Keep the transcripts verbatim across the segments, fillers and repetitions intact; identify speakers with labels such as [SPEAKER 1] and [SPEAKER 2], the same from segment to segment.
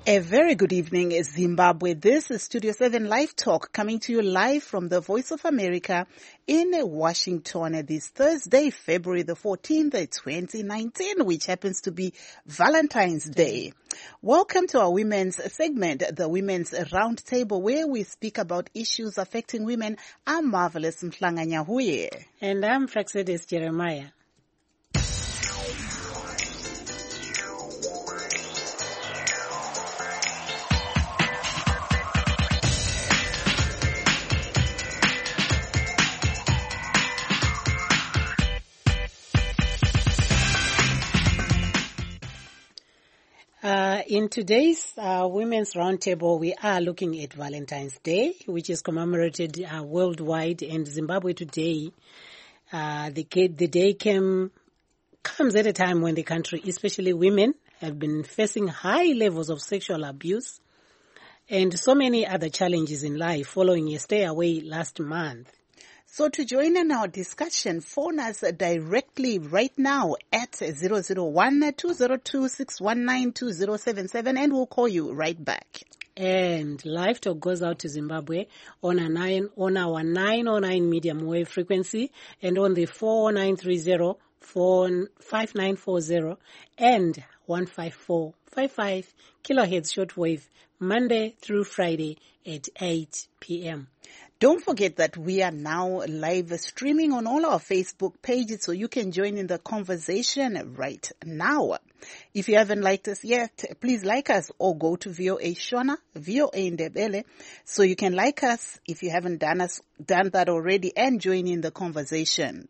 [SPEAKER 1] A very good evening, Zimbabwe. This is Studio seven Live Talk coming to you live from the Voice of America in Washington this Thursday, February the fourteenth, twenty nineteen, which happens to be Valentine's Day. Welcome to our women's segment, the Women's Roundtable, where we speak about issues affecting women. I'm Marvelous Mhlanganyahuye.
[SPEAKER 2] And I'm Fraxedis Jeremiah. Uh, in today's uh, Women's Roundtable, we are looking at Valentine's Day, which is commemorated uh, worldwide, and Zimbabwe today. Uh, the, the day came comes at a time when the country, especially women, have been facing high levels of sexual abuse and so many other challenges in life following a stay away last month.
[SPEAKER 1] So to join in our discussion, phone us directly right now at zero zero one, two zero two, six one nine, two zero seven seven and we'll call you right back.
[SPEAKER 2] And Live Talk goes out to Zimbabwe on a nine on our nine oh nine medium wave frequency and on the four nine three zero, five nine four zero and one five four five five kilohertz shortwave Monday through Friday at eight p.m.
[SPEAKER 1] Don't forget that we are now live streaming on all our Facebook pages, so you can join in the conversation right now. If you haven't liked us yet, please like us or go to V O A Shona, V O A Ndebele, so you can like us if you haven't done us done that already and join in the conversation.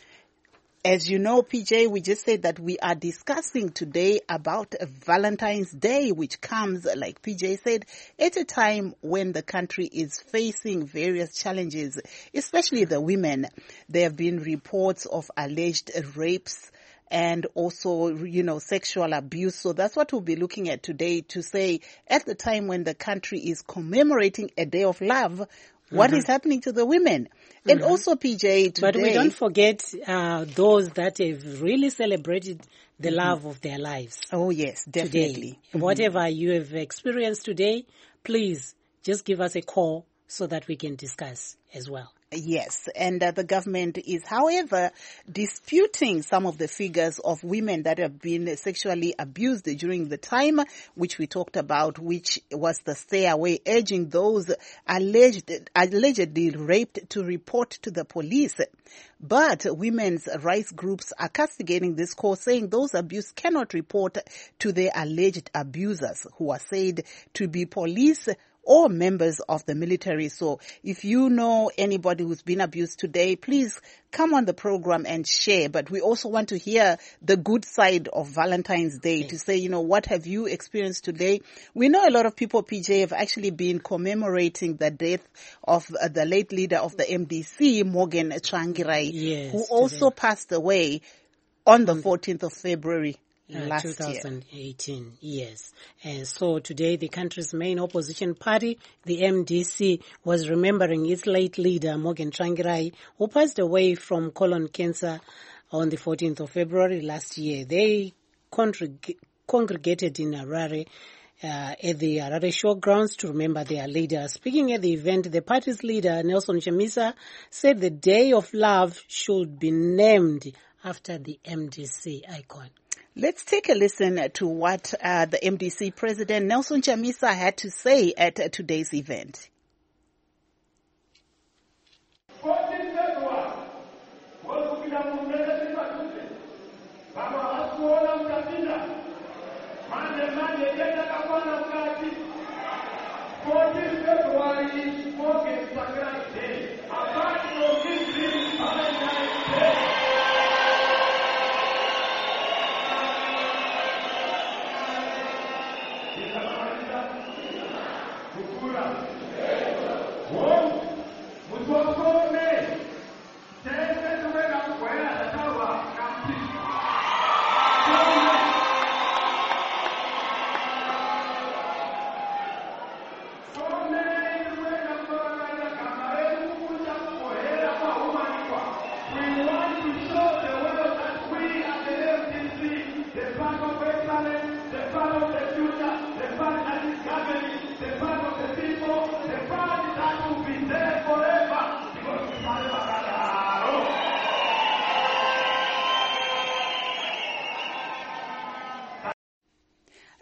[SPEAKER 1] As you know, P J, we just said that we are discussing today about Valentine's Day, which comes, like P J said, at a time when the country is facing various challenges, especially the women. There have been reports of alleged rapes and also, you know, sexual abuse. So that's what we'll be looking at today, to say at the time when the country is commemorating a day of love, what mm-hmm. is happening to the women? Mm-hmm. And also, P J, today...
[SPEAKER 2] But we don't forget uh, those that have really celebrated the mm-hmm. love of their lives.
[SPEAKER 1] Oh, yes, definitely.
[SPEAKER 2] Mm-hmm. Whatever you have experienced today, please just give us a call so that we can discuss as well.
[SPEAKER 1] Yes, and uh, the government is, however, disputing some of the figures of women that have been sexually abused during the time, which we talked about, which was the stay away, urging those alleged, allegedly raped to report to the police. But women's rights groups are castigating this call, saying those abused cannot report to their alleged abusers, who are said to be police or members of the military. So if you know anybody who's been abused today, please come on the program and share. But we also want to hear the good side of Valentine's Day, to say, you know, what have you experienced today? We know a lot of people, P J, have actually been commemorating the death of uh, the late leader of the M D C, Morgan Tsvangirai,
[SPEAKER 2] yes,
[SPEAKER 1] who also
[SPEAKER 2] today.
[SPEAKER 1] passed away on the fourteenth of February.
[SPEAKER 2] Uh,
[SPEAKER 1] last
[SPEAKER 2] twenty eighteen,
[SPEAKER 1] year.
[SPEAKER 2] yes. And so today the country's main opposition party, the M D C, was remembering its late leader, Morgan Tsvangirai, who passed away from colon cancer on the fourteenth of February last year. They congreg- congregated in Harare uh, at the Harare Showgrounds to remember their leader. Speaking at the event, the party's leader, Nelson Chamisa, said the Day of Love should be named after the M D C icon.
[SPEAKER 1] Let's take a listen to what uh, the M D C president, Nelson Chamisa, had to say at uh, today's event.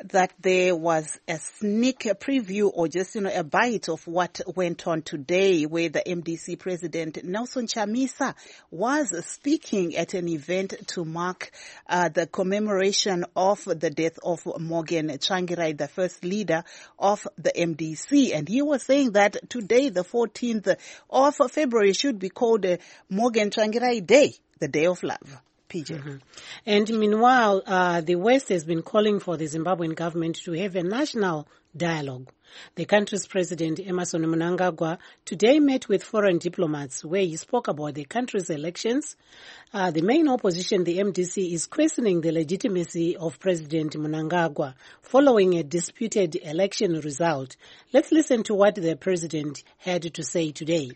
[SPEAKER 1] that there was a sneak preview or just, you know, a bite of what went on today, where the M D C president, Nelson Chamisa, was speaking at an event to mark uh, the commemoration of the death of Morgan Tsvangirai, the first leader of the M D C. And he was saying that today, the fourteenth of February, should be called uh, Morgan Tsvangirai Day, the Day of Love. P J.
[SPEAKER 2] Mm-hmm. And meanwhile, uh, the West has been calling for the Zimbabwean government to have a national dialogue. The country's president, Emmerson Mnangagwa, today met with foreign diplomats where he spoke about the country's elections. Uh, the main opposition, the M D C, is questioning the legitimacy of President Mnangagwa following a disputed election result. Let's listen to what the president had to say today.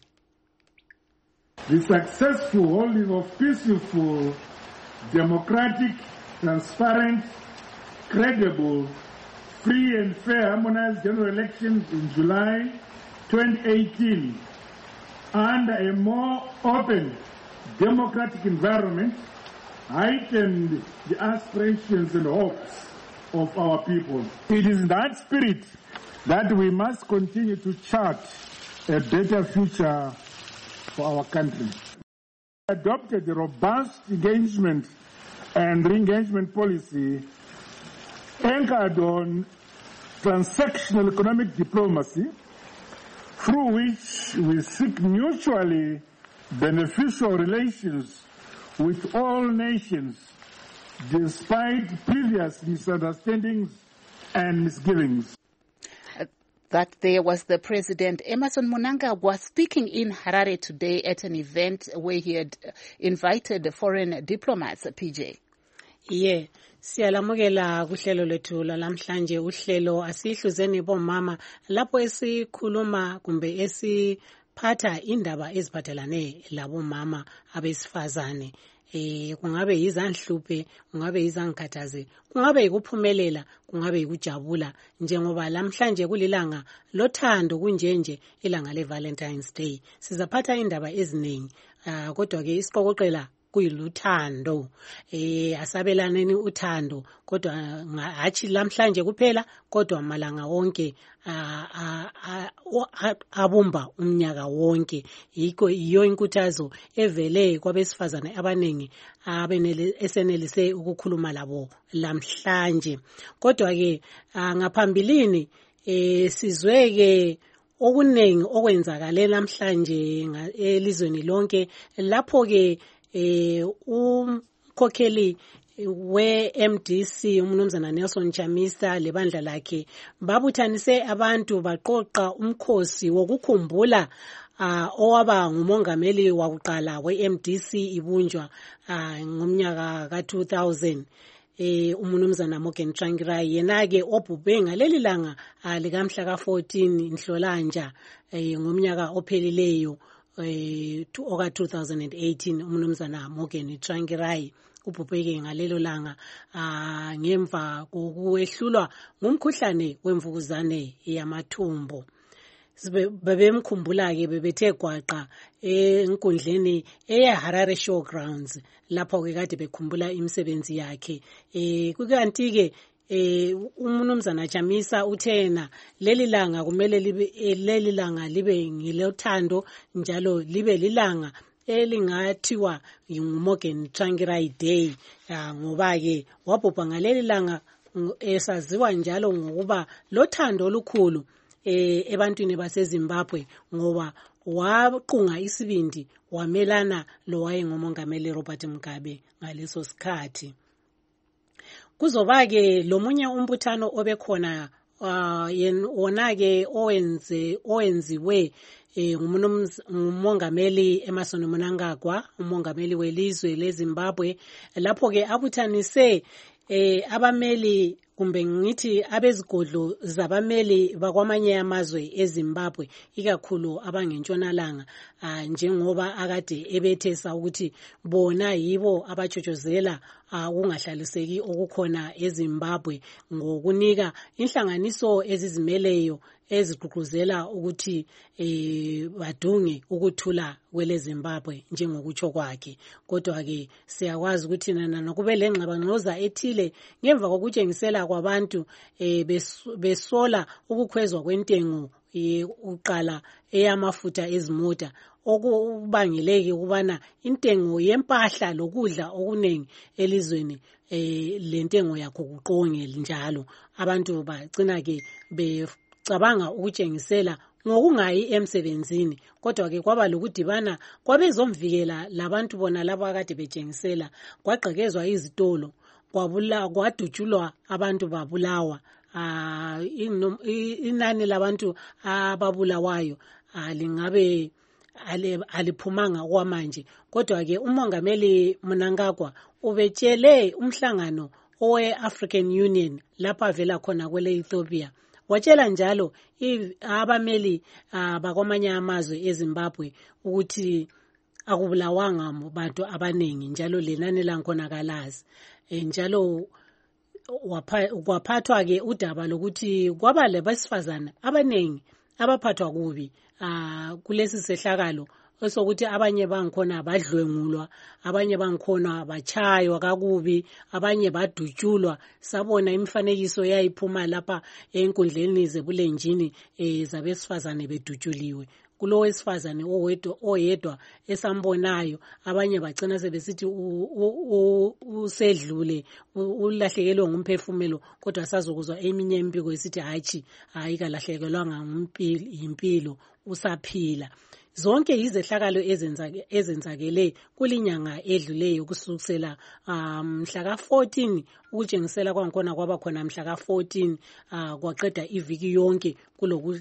[SPEAKER 3] The successful holding of peaceful, democratic, transparent, credible, free and fair harmonized general elections in July twenty eighteen under a more open, democratic environment heightened the aspirations and hopes of our people. It is in that spirit that we must continue to chart a better future for our country. We adopted a robust engagement and re-engagement policy anchored on transactional economic diplomacy, through which we seek mutually beneficial relations with all nations, despite previous misunderstandings and misgivings.
[SPEAKER 1] That there was the president, Emmerson Mnangagwa, speaking in Harare today at an event where he had invited foreign diplomats, P J.
[SPEAKER 2] Yeah. Siyalamukela kuhlelo lethu lamhlanje uhlelo asihluzeni bomama lapho esikhuluma kumbe esiphatha indaba eziphathelane labomama abesifazane. Eh kungabe yizanhluphe, kungabe yizangikhathaze, kungabe yikuphumelela, kungabe yikujabula, njengoba lamhlanje kulilanga lothando kunjenje ilanga le Valentine's Day. Sizaphatha indaba eziningi, uh, kodwa ke isiqokoqela kuyiluthando. Eh asabelaneni uthando, kodwa hathi lamhlanje kuphela, kodwa malanga wonke abumba umnyaka wonke. Yiko iyo inkuthazo evele kwabesifazane abaningi abenele esenelise ukukhuluma labo lamhlanje. Kodwa ke ngaphambilini eh sizweke okunengi okwenzakale lamhlanje elizweni lonke, lapho ke eh umkhokheli we-M D C umnumzana Nelson Chamisa lebandla lakhe babuthanise abantu baqoqa umkhosi wokukhumbula uh, owaba ngumongameli wakuqala we-M D C ibunjwa uh, ngomnyaka ka two thousand. Eh umnumzana Morgan Tsvangirai yena ke obhubhe ngaleli langa uh, likamhla ka fourteen Nhlolanja eh ngomnyaka ophelileyo eh oka two thousand eighteen. Umnumzana Morgan Tsvangirai ubhubheke ngalelo langa ah ngemva kokuehlulwa ngumkhuhlane wemvukuzane yamathumbu. Babemkhumbula ke bebethe gwaqa enkundleni eya Harare Showgrounds lapho ke kade bekhumbula imisebenzi yakhe. Eh kukanti ke eh umnumzana Chamisa uthena leli langa kumele libe leli langa libe ngilothando njalo libe lilanga elingathiwa nguMorgan Tsvangirai Day, ngoba ke wabhubha ngaleli langa esaziwa njalo ngokuba lothando olukhulu eh ebantwini baseZimbabwe, ngoba waqunga isibindi wamelana lo wayengumongameli Robert Mugabe ngaleso sikhathi. Kuzoba ke lomunye umbuthano obekhona uh wona ke owenze owenziwe ngumongameli Emmerson Mnangagwa, umongameli welizwe leZimbabwe, lapho ke abuthanise eh abameli kumbe ngithi abezigodlo zabameli bakwamanye amazwe eZimbabwe, ikakhulu abangentshonalanga, njengoba akade ebethesa ukuthi bona yibo abachotshozela ukungahlaliseki okukhona eZimbabwe ngokunika inhlanganiso ezizimeleyo ezigqugquzela ukuthi eh badunge ukuthula kwele Zimbabwe njengokutsho kwakhe. Kodwa ke siyakwazi ukuthi nana nokube lengxabangxoza ethile ngemva kokutshengisela kwabantu eh besola ukukhwezwa kwentengo uqala eyamafutha ezimota okubangeleke ukubana intengo yempahla lokudla okuningi elizweni eh lentengo yakho kuqonge njalo. Abantu bagcina ke becabanga ukutshengisela ngokungayi emsebenzini, kodwa ke kwaba lokudibana kwabezomvikela labantu bona laba akade betshengisela, kwagqekezwa izitolo, kwabula kwadutshulwa abantu babulawa. Ah inani labantu ababulawayo alingabe aliphumanga kwamanje. Kodwa ke umongameli Mnangagwa ubetshele umhlangano owe African Union lapha vela khona kwele Ethiopia, watshela njalo abameli bakwamanye amazwe eZimbabwe ukuthi akubulawanga abantu abaningi njalo lenani lankhona kalazi. Njalo kwaphathwa ke udaba lokuthi kwaba labesifazana abaningi abaphathwa kubi kulesi sehlakalo osokuthi abanye bangikhona badlwengulwa, abanye bangikhona bachaywa kakubi, abanye badutshulwa. Sabona imifanekiso yayiphuma lapha enkundleni zebulenjini zabesifazane bedutshuliwe. Kulo wesifazane owedwa oyedwa esambonayo, abanye bagcina sebesithi usedlule ulahlekelwe ngumphefumulo, kodwa sazokuzwa eminye impiko esithi hatshi hayi kalahlekelwanga impilo usaphila. Zonke izehlakalo ezenzakele kulinyanga edluleyo kusukela mhla ka fourteen ukutshengisela kwankhona kwaba khona mhla ka fourteen kwaqeda iviki yonke kuloku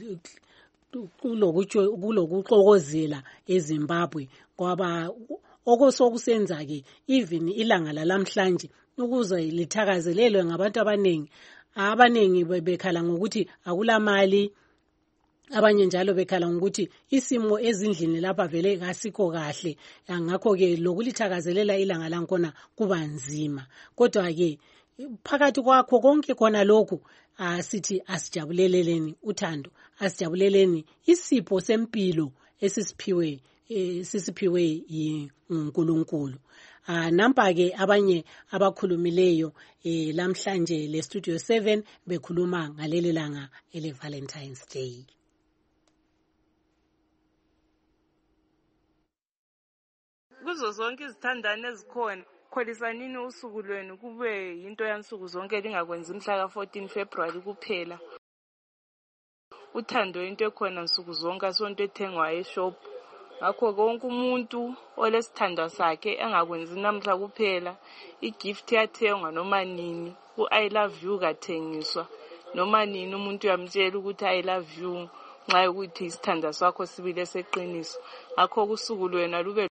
[SPEAKER 2] kulokuxokozela eZimbabwe kwaba okusokusenza ke even ilanga lalamhlanje ukuze lithakazelelwe ngabantu abanengi. Abanengi bekhala ngokuthi akulamali, abanye njalo bekhala ngokuthi isimo ezindlini lapha vele kasikho kahle, ngakho ke lokulithakazelela ilanga lankhona kuba nzima. Kodwa ke phakathi kwakho konke khona lokhu asithi asijabuleleleni uthando, asijabuleleni isipho sempilo esisiphiwe sisiphiwe yiNkulunkulu. Nampa ke abanye abakhulumileyo lamhlanje le Studio seven bekhuluma ngaleli langa ele Valentine's Day.
[SPEAKER 4] Kuzo zonke izithandane ezikhona, kholisanini usuku lwenu kube yinto yansuku zonke, lingakwenzi mhla ka fourteen February kuphela. Uthando into ekhona nsuku zonke, asonto ethengwa eshop. Ngakho konke umuntu olesithandwa sakhe engakwenzi namhla kuphela. Igift yathengwa noma nini, u-I love you kathengiswa noma nini, umuntu uyamtshela ukuthi I love you nxa ukuthi isithandwa sakho sibile seqiniso. Ngakho kusuku lwena lube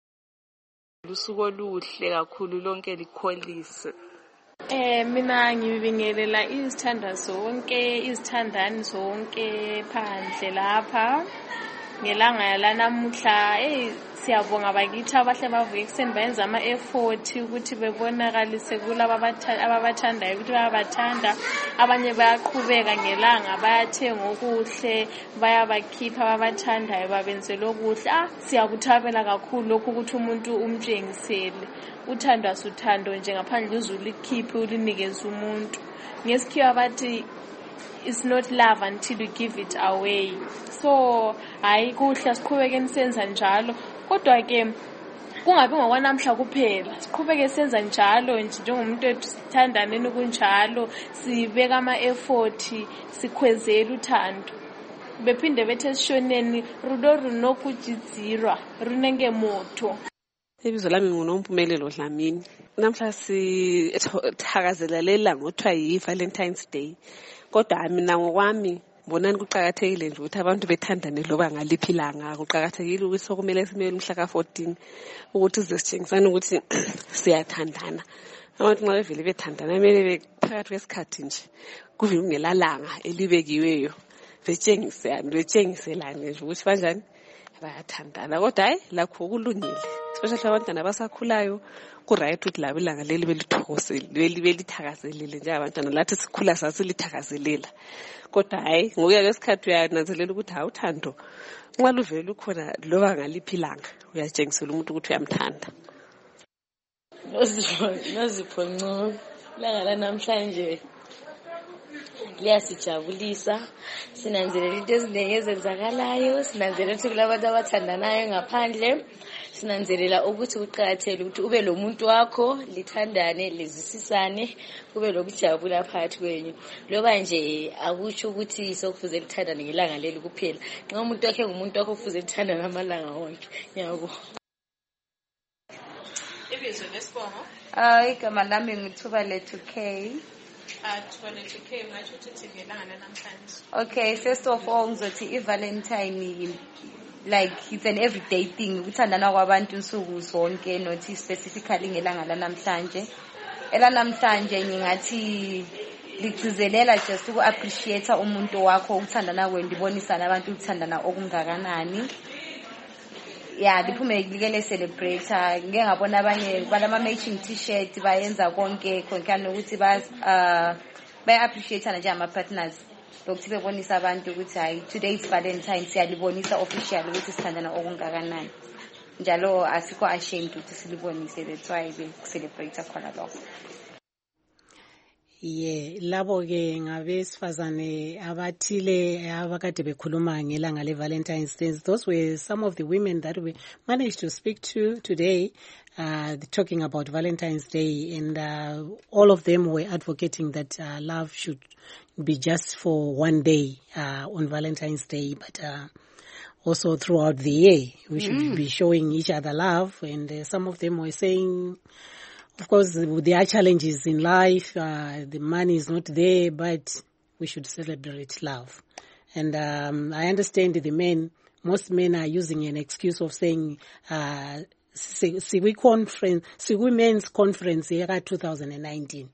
[SPEAKER 4] lusuku oluhle kakhulu lonke likholise.
[SPEAKER 5] Eh mina ngibingelela izithandwa zonke, izithandani zonke phandle lapha ngelanga lanamuhla. Eh siyabonga bakithi abahle bavuke ekseni bayenza ama effort ukuthi bebonakalise kulabo ababathandayo ukuthi bayabathanda. Abanye bayaqhubeka ngelanga, bayathenga okuhle, bayabakhipha ababathandayo babenzela okuhle. Ah siyakuthabela kakhulu lokhu ukuthi umuntu umtshengisele uthando asuthando nje ngaphandle izulu likhiphe ulinikeze umuntu. Ngesikhiwa bathi it's not love until you give it away. So hayi kuhle siqhubeke senza njalo, kodwa ke kungabi ngokwanamhla kuphela, siqhubeke senza njalo njengomuntu ethu sithandaneni kunjalo, sibeka ama effort, sikhwezela uthando. Bephinde bethe esishoneni rudo runokujidzirwa runenge moto.
[SPEAKER 6] Ibizo lami nguNompumelelo Dlamini. Namhla sithakazelela lelanga okuthiwa yi-Valentine's Day. Kodwa mina ngokwami mbonani kuqakathekile nje ukuthi abantu bethandane loba ngaliphi ilanga. Kuqakathekile ukuthi sokumele simele umhla ka fourteen ukuthi sizesitshengisana ukuthi siyathandana. Abantu nxa bevele bethandana kumele phakathi kwesikhathi nje kuvele kungelalanga elibekiweyo betshengisane betshengiselane nje ukuthi banjani bayathandana. Kodwa hayi lakho kulungile. especially abantwana abasakhulayo ku-right ukuthi labo ilanga leli belithakazelele njengabantwana lathi sikhula sasilithakazelela. Kodwa hayi ngokuya kwesikhathi uyananzelela ukuthi hayi uthando nxa luvele ukhona loba ngaliphi ilanga uyatshengisela umuntu ukuthi uyamthanda.
[SPEAKER 7] Nozipho Ncube, ilanga lanamhlanje liyasijabulisa, sinanzelela into eziningi ezenzakalayo, sinanzelela ukuthi kulabantu abathandanayo ngaphandle, sinanzelela ukuthi kuqakathekile ukuthi ube lo muntu wakho, lithandane, lizwisisane, kube lokujabula phakathi kwenu. Loba nje akutsho ukuthi sokufuze lithandane ngelanga leli kuphela. Nxa umuntu wakhe ngumuntu wakho kufuze lithandane amalanga wonke. Ngiyabonga.
[SPEAKER 6] Ibizo lesibongo?
[SPEAKER 7] Ah, igama lami ngithuba lethu K. Okay, first of all, ngizothi i-Valentine, like it's an everyday thing. Ukuthandana kwabantu insuku zonke, not specifically ngelanga lanamhlanje. Elanamhlanje ngingathi ligcizelela just to appreciate umuntu wakho, ukuthandana kwenu, libonisana abantu ukuthandana okungakanani. Yeah, liphume likele celebrate. Ngeke ngabona abanye balama matching t-shirt bayenza konke khonkani ukuthi ba uh ba appreciate nje ama partners. Lokuthi bebonisa abantu ukuthi hayi today is Valentine, siyalibonisa official ukuthi sithandana okungakanani. Njalo asikho ashamed ukuthi silibonise, that's why we celebrate khona lokho.
[SPEAKER 2] Yeah, labo ke ngabesifazane abathile abakade bekhuluma ngelanga le Valentine's Day. Those were some of the women that we managed to speak to today, uh, talking about Valentine's Day, and uh, all of them were advocating that uh, love should be just for one day uh, on Valentine's Day, but uh, also throughout the year we should mm. be showing each other love. And uh, some of them were saying, of course, there are challenges in life. Uh, the money is not there, but we should celebrate love. And um, I understand the men, most men are using an excuse of saying, uh, Siwi conference, Siwi men's conference here twenty nineteen.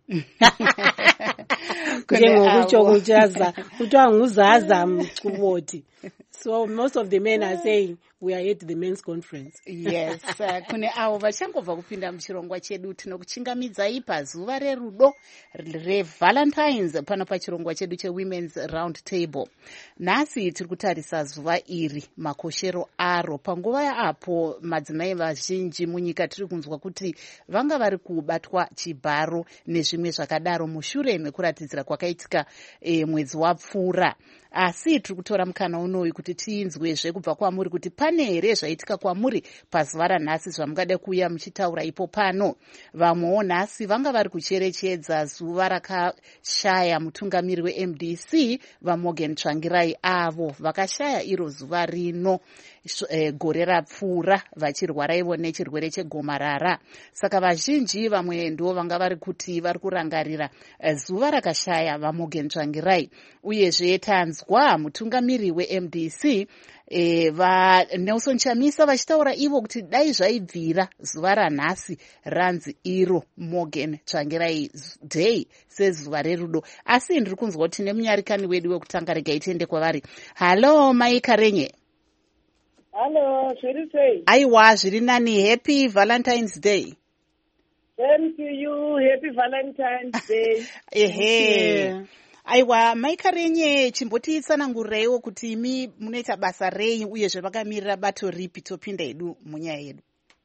[SPEAKER 2] So most of the men are saying we are at the men's conference.
[SPEAKER 1] Yes, uh, kune avo vachangobva kupinda muchirongwa chedu tinokuchingamidzai pazuva rerudo revalentines pano pachirongwa chedu chewomen's round table. Nhasi tiri kutarisa zuva iri makoshero aro panguva apo madzimai vazhinji munyika tiri kunzwa kuti vanga vari kubatwa chibharo nezvimwe zvakadaro mushure mekuratidzira kwakaitika e, mwedzi wapfuura. Asi tiri kutora mukana unoyu kuti tinzwezve kubva kwamuri kuti pane here zvaitika kwamuri pazuva ranhasi zvamungada kuuya muchitaura ipo pano. Vamwewo nhasi vanga vari kucherechedza zuva rakashaya mutungamiri we-M D C vaMorgan Tsvangirai, avo vakashaya iro zuva rino e, gore rapfuura vachirwara ivo nechirwere chegomarara. Saka vazhinji vamwe ndo vanga vari kuti vari kurangarira e, zuva rakashaya vaMorgan Tsvangirai. Uyezve tanzwa mutungamiri we-M D C e, va Nelson Chamisa vachitaura ivo kuti dai zvaibvira zuva ranhasi ranzi iro Morgan Tsvangirai Day sezuva rerudo. Asi ndiri kunzwa kuti nemunyarikani wedu wekutanga regai tiende kwavari. Halo Mai Karenye.
[SPEAKER 8] Hello, zviri sei?
[SPEAKER 1] Aiwa, zviri nani. Happy Valentine's Day.
[SPEAKER 8] Same to you. Happy Valentine's Day.
[SPEAKER 1] Ehe. Aiwa, Mai Karenye, chimbotitsanangureiwo kuti imi munoita basa rei uyezve vakamirira bato ripi topinda hedu munyaya yedu.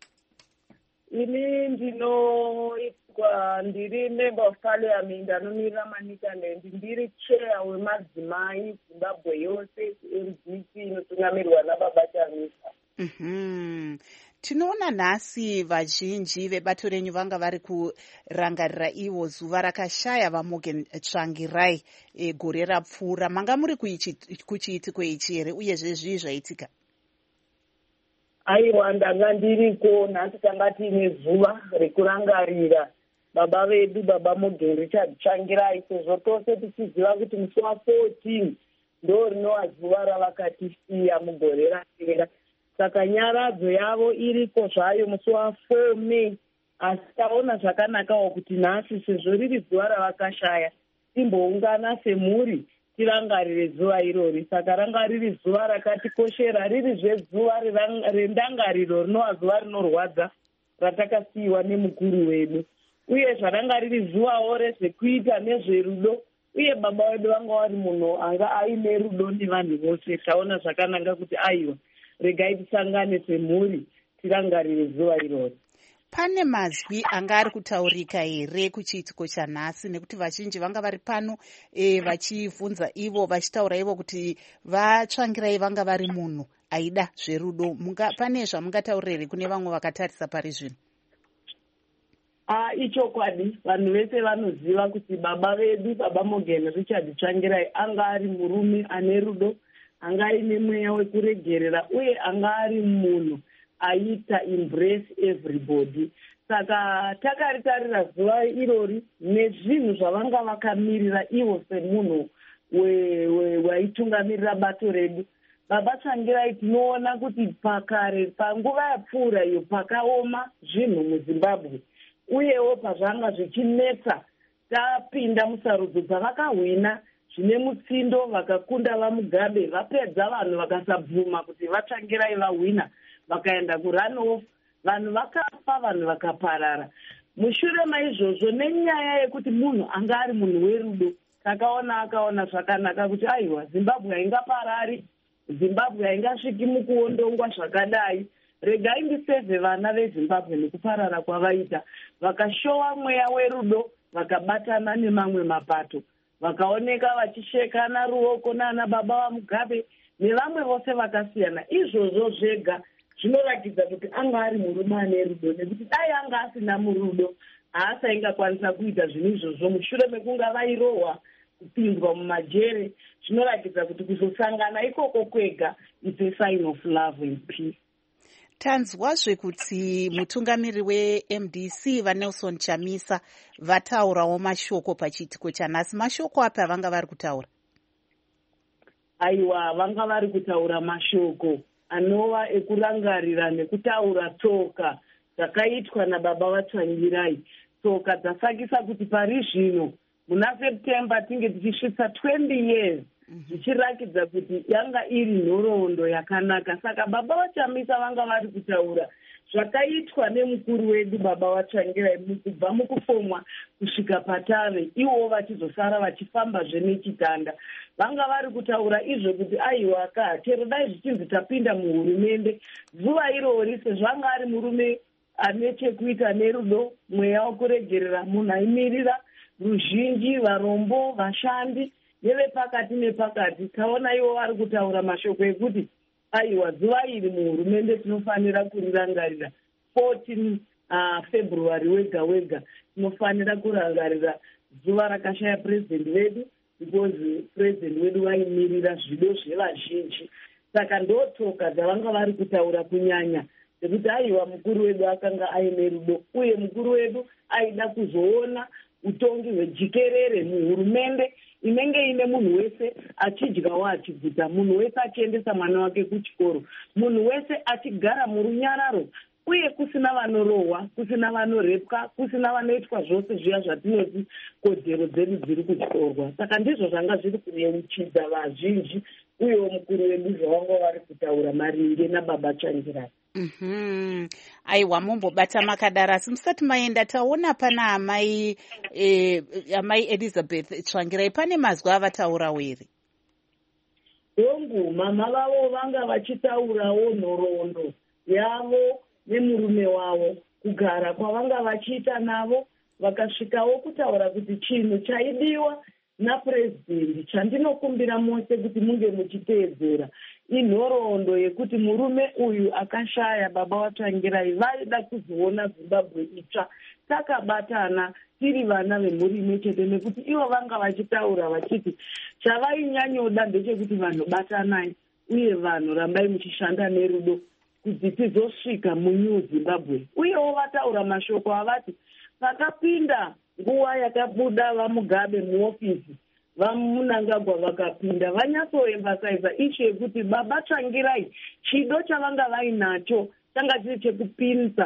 [SPEAKER 8] Ini ndinoitwa ndiri member of parliament anomirira Manicaland, ndiri chair wemadzimai Zimbabwe yose M D C inotungamirwa naBaba Chamisa.
[SPEAKER 1] Mhm. Tinoona nhasi vazhinji vebato renyu vanga vari kurangarira ivo zuva rakashaya vaMorgan Tsvangirai e, gore rapfuura. Manga muri kuchiitiko ichi here uyezve zvii zvaitika?
[SPEAKER 8] Aiwa, ndanga ndiriko. Nhasi tanga tiine zuva rekurangarira baba vedu baba Morgan Richard Tsvangirai, sezvo tose tichiziva kuti musi wa14 ndo rinova zuva ravakatisiya mugore rapera. Saka nyaradzo yavo iriko zvayo musi wa4 May. Asi taona zvakanakawo kuti nhasi sezvo riri zuva ravakashaya timboungana semhuri tirangarire zuva irori. Saka ranga riri zuva rakatikoshera, ririzve zuva rendangariro rinova zuva rinorwadza ratakasiyiwa nemukuru wedu, uye zvaranga riri zuvawo rezvekuita nezverudo. Uye baba wedu vanga vari munhu anga aine rudo nevanhu vose. Taona zvakanaka kuti aiwa, regai tisangane semhuri tirangarire zuva irori.
[SPEAKER 1] Pane mazwi anga ari kutaurika here kuchiitiko chanhasi, nekuti vazhinji vanga vari pano e, vachivhunza ivo vachitaura ivo kuti vatsvangirai vanga vari munhu aida zverudo. Pane zvamungataurira here kune vamwe vakatarisa pari zvino?
[SPEAKER 8] Ah, ichokwadi, vanhu vese vanoziva kuti baba vedu, baba Morgan Richard Tsvangirai anga ari murume ane rudo, anga aine mweya wekuregerera, uye anga ari munhu aita embrace everybody. Saka takaritarira zuva irori nezvinhu zvavanga vakamirira ivo semunhu waitungamirira bato redu. Baba Tsvangirai tinoona kuti pakare panguva yapfuura iyo pakaoma zvinhu muZimbabwe, uyewo pazvanga zvichinetsa tapinda musarudzo dzavakahwina zvine mutsindo, vakakunda vaMugabe, vapedza vanhu vakasabvuma kuti vaTsvangirai vahwina, vakaenda kurunoff, vanhu vakafa, vanhu vakaparara. Mushure maizvozvo nenyaya yekuti munhu anga ari munhu werudo, takaona akaona zvakanaka kuti aiwa, Zimbabwe haingaparari, Zimbabwe haingasviki mukuondongwa zvakadai, regai ndisevhe vana veZimbabwe nekuparara kwavaita. Vakashowa mweya werudo, vakabatana nemamwe mapato, vakaoneka vachishekana ruoko nana baba vaMugabe nevamwe vose vakasiyana. Izvozvo zvega zvinoratidza kuti anga ari murume ane rudo, nekuti dai anga asina murudo haasaingakwanisa kuita zvinhu izvozvo. Mushure mekunge vairohwa, kupinzwa mumajere, zvinoratidza kuti kuzosangana ikoko kwega it's a sign of love and peace.
[SPEAKER 1] Tanzwazve kuti mutungamiri we-M D C vaNelson Chamisa vataurawo mashoko pachiitiko chanhasi. Mashoko api avanga vari kutaura?
[SPEAKER 8] Aiwa, vanga vari kutaura mashoko anova ekurangarira nekutaura tsoka dzakaitwa nababa vaTsvangirai, tsoka dzasakisa kuti pari zvino muna September tinge tichisvitsa twenty years zvichirakidza kuti yanga iri nhoroondo yakanaka. Saka baba vaChamisa vanga vari kutaura zvakaitwa nemukuru wedu baba vaTsvangirai kubva mukufomwa kusvika patave, ivo vachizosara vachifambazve nechitanda. Vanga vari kutaura izvo kuti aiwa ka chero dai zvichinzi tapinda muhurumende, zuva irori sezvanga ari murume ane chekuita nerudo, mweya wekuregerera, munhu aimirira ruzhinji, varombo, vashandi nevepakati nepakati. Taona ivo vari kutaura mashoko ekuti aiwa, zuva iri muhurumende tinofanira kurirangarira fourteen February wega wega, tinofanira kurangarira zuva rakashaya president vedu, because president wedu vaimirira zvido zvevazhinji. Saka ndotsoka dzavanga vari kutaura kunyanya, nekuti aiwa mukuru wedu akanga aine rudo, uye mukuru wedu aida kuzoona utongi hwejikerere muhurumende inenge ine munhu wese achidyawo achiguta, munhu wese achiendesa mwana wake kuchikoro, munhu wese achigara murunyararo, uye kusina vanorohwa, kusina vanorepwa, kusina vanoitwa zvose zviya zvatinoti kodzero dzedu dziri kutyorwa. Saka ndizvo zvanga zviri kuyeuchidza vazhinji, uyewo mukuru wedu zvavanga vari kutaura maringe nababa Tsvangirai.
[SPEAKER 1] Mm-hmm. Aiwa, mumbobata makadara. Asi musati maenda taona pana amai eh, amai Elizabeth Tsvangirai, pane mazwi avataurawo here?
[SPEAKER 8] Dongu mama vavo vanga vachitaurawo nhoroondo yavo nemurume wavo, kugara kwavanga vachiita navo, vakasvikawo kutaura kuti chinhu chaidiwa napurezidendi chandinokumbira mose kuti munge muchiteedzera inhoroondo yekuti murume uyu akashaya baba vaTsvangirai vaida kuzoona Zimbabwe itsva. Takabatana tiri vana vemhuri imwe chete, nekuti ivo vanga vachitaura vachiti chavainyanyoda ndechekuti vanhu batanai, uye vanhu rambai muchishanda nerudo kuti tizosvika muNew Zimbabwe. Uyewo vataura mashoko avati vakapinda nguva yakabuda vaMugabe muofisi, vaMunangagwa vakapinda, vanyatsoemphasiza ishu yekuti baba Tsvangirai chido chavanga vainacho changa chiri chekupinza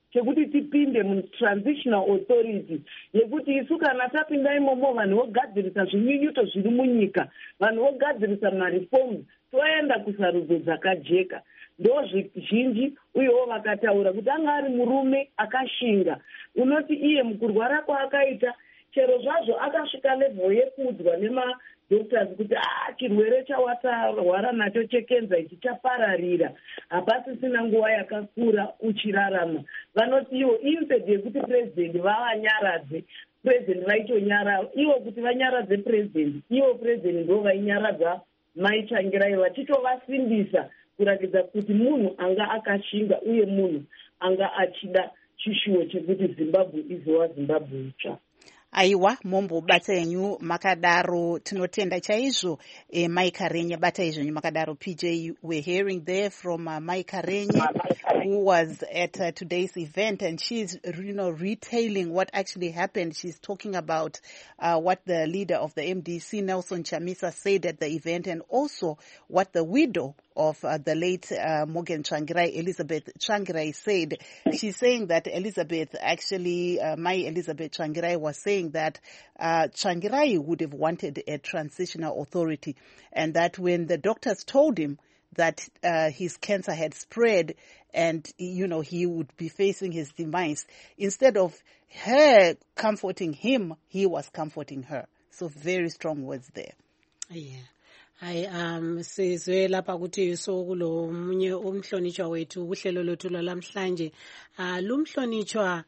[SPEAKER 8] chekuti tipinde mu-transitional authority yekuti isu kana tapinda imomo vanhu vogadzirisa zvinyunyuto zviri munyika, vanhu vogadzirisa mareforms, toenda kusarudzo dzakajeka. Ndo zvizhinji uyewo vakataura kuti anga ari murume akashinga, unoti iye mukurwara kwaakaita chero zvazvo akasvika level yekuudzwa nemadoctors kuti ah chirwere chawatarwara nacho chekenza ichi chapararira, hapasisina nguva yakakura uchirarama. Vanoti iwo instead yekuti president vavanyaradze, president vaitonyara ivo kuti vanyaradze president, ivo president ndo vainyaradza Mai Tsvangirai vachitovasimbisa kuratidza kuti munhu anga akashinga uye munhu anga achida chishuwo chekuti Zimbabwe izova Zimbabwe itsva.
[SPEAKER 1] Aiwa, mombo bata yenyu makadaro tinotenda chaizvo. eh, Mai Karenya bata izvo makadaro. P J, we're hearing there from uh, Mai Karenya, who was at uh, today's event, and she's you know retailing what actually happened. She's talking about uh, what the leader of the M D C, Nelson Chamisa, said at the event, and also what the widow of uh, the late uh, Morgan Tsvangirai, Elizabeth Tsvangirai, said. She's saying that Elizabeth actually, uh, my Elizabeth Tsvangirai was saying that uh, Tsvangirai would have wanted a transitional authority, and that when the doctors told him that uh, his cancer had spread and, you know, he would be facing his demise, instead of her comforting him, he was comforting her. So very strong words there.
[SPEAKER 2] Yeah. Hayi um sizwe lapha ukuthi so kulo munye umhlonitshwa wethu uhlelo lothu lamhlanje ah lumhlonitshwa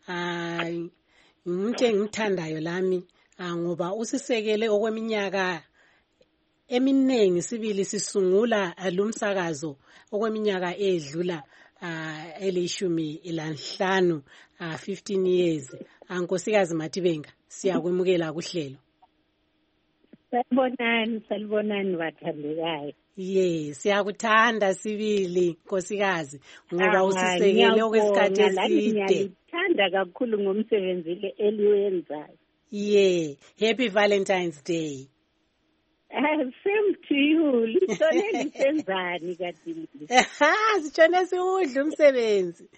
[SPEAKER 2] ah umuntu engithandayo lami ngoba usisekele okweminyaka eminengi sibili sisungula lumsakazo okweminyaka edlula ah elishumi elanhlanu ah fifteen years. Ankosikazi Matibenga siyakwemukela kuhlelo.
[SPEAKER 9] Salibonani, salibonani bathandekayo.
[SPEAKER 2] Yes, siyakuthanda sibili nkosikazi ngoba usisekele okwesikhathi eside.
[SPEAKER 9] Ngiyalithanda kakhulu ngomsebenzi eliwenzayo.
[SPEAKER 2] Yeah, happy Valentine's Day.
[SPEAKER 9] Uh, same to you. Lithole lisenzani kadili.
[SPEAKER 2] Ha, sitshone siudla umsebenzi.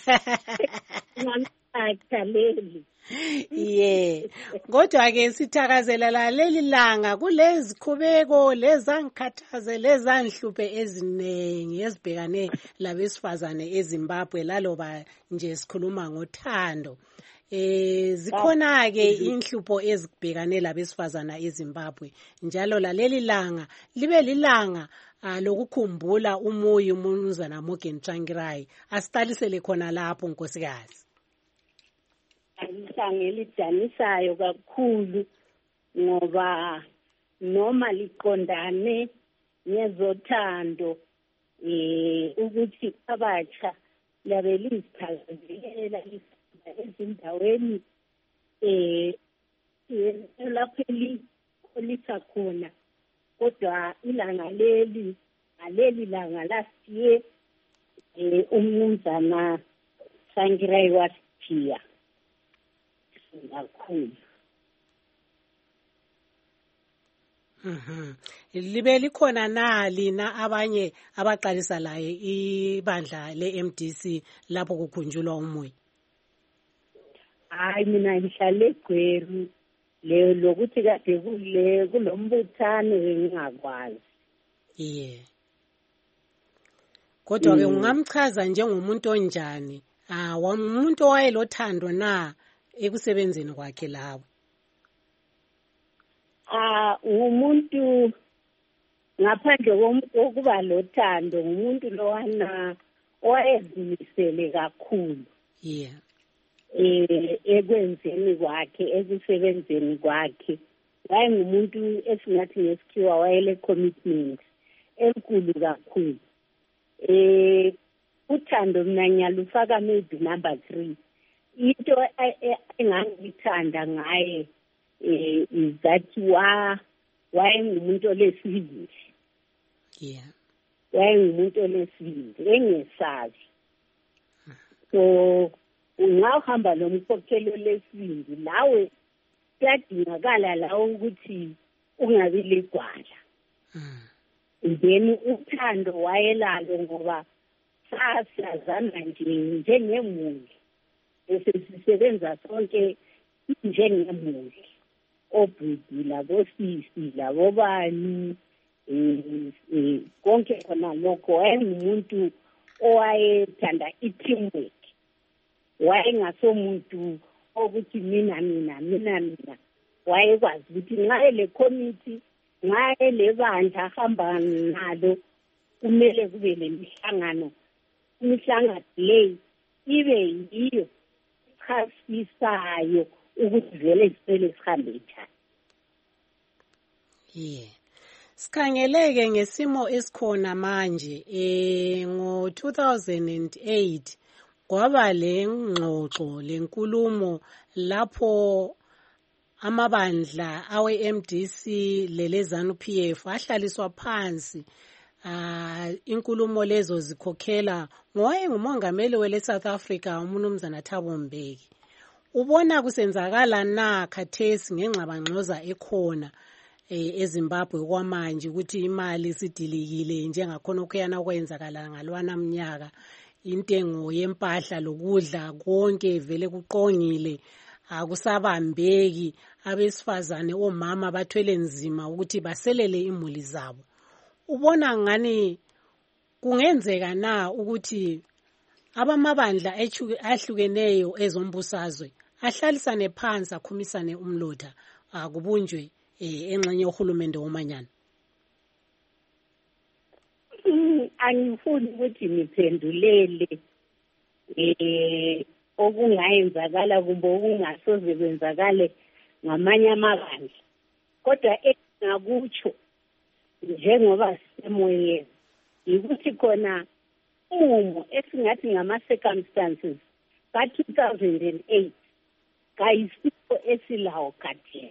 [SPEAKER 9] Ngakhaleli.
[SPEAKER 2] Yeah, kodwa ke sithakazelela leli langa kulezi khubeko lezangikhathaze lezanhluphe ezinengi ezibhekane labesifazane eZimbabwe laloba nje sikhuluma ngothando. Eh zikhona ke inhlupho ezibhekane labesifazana eZimbabwe, njalo laleli langa libe lilanga lokukhumbula umoya uMnumzana Morgan Tsvangirai. Asitalisele khona lapho nkosikazi.
[SPEAKER 9] Angisangelidanisayo kakhulu ngoba noma liqondane nezothando eh ukuthi abatsha labelizithakazelela ezindaweni eh lapho likolisa khona, kodwa ilanga leli aleli langa last year eh uMnumzana Tsvangirai wasithiya kakhulu.
[SPEAKER 2] Mhm. Libe likhona na lina abanye abaqalisa laye ibandla le-M D C lapho kukhunjulwa umoya?
[SPEAKER 9] Hayi mina ngihlale eGweru le lokuthi kade kule kulombuthano ngingakwazi.
[SPEAKER 2] Yeah. Kodwa ke ungamchaza njengomuntu onjani? Ah, umuntu owayelothando na ekusebenzeni kwakhe lawo?
[SPEAKER 9] Ah, umuntu ngaphandle kokuba lothando, umuntu lowana owayezimisele kakhulu.
[SPEAKER 2] Yeah.
[SPEAKER 9] Eh ekwenzeni kwakhe, ekusebenzeni kwakhe. Wayengumuntu esingathi ngesikhiwa wayele commitment enkulu kakhulu. Eh uthando mina ngiyalufaka maybe number three. Into engangithanda ngaye eh is that wa wayengumuntu olesibili.
[SPEAKER 2] Yeah.
[SPEAKER 9] Wayengumuntu olesibili engesazi. So ungahamba lomkhokhelo lesibili lawe kuyadingakala la ukuthi ungabi ligwala.
[SPEAKER 2] Mm.
[SPEAKER 9] Then uthando wayelalo ngoba sasiyazana nje njengemuli esesisebenza sonke njengemuli obhudi labosisi labobani eh konke khona lokho wayengumuntu owayethanda i-teamwork wayengasomuntu ukuthi mina mina mina mina wayekwazi ukuthi nxa ele committee nxa ele bandla ahamba nalo kumele kube lemihlangano imihlangano leyi ibe yiyo chasisayo ukuthi vele sipele sihambe njani.
[SPEAKER 2] Yeah. Sikhangeleke ngesimo esikhona manje eh ngo two thousand eight kwaba lengxoxo lenkulumo lapho amabandla awe M D C lelezanu P F ahlaliswa phansi. Ah inkulumo lezo zikhokhela ngoye ngumongameli wele South Africa uMnumzana Thabo Mbeki. Ubona kusenzakala na khathesi ngengxabangxoza ekhona eh eZimbabwe kwamanje ukuthi imali sidilikile njengakhona okuyana okwenzakala ngalwana mnyaka intengo yempahla lokudla konke vele kuqongile akusabambeki abesifazane omama bathwele nzima ukuthi baselele imuli zabo. Ubona ngani kungenzeka na ukuthi abamabandla ahlukeneyo ezombusazwe ahlalisane phansi akhumisane umlotha akubunjwe engxenye yohulumende womanyana?
[SPEAKER 9] Angifuni ukuthi ngiphendulele eh okungayenzakala kumbe okungasoze kwenzakale ngamanye amabandla, kodwa engakutsho njengoba sisemoyeni ukuthi khona umumo esingathi ngama circumstances ka two thousand eight kayisipho esilawo khathesi.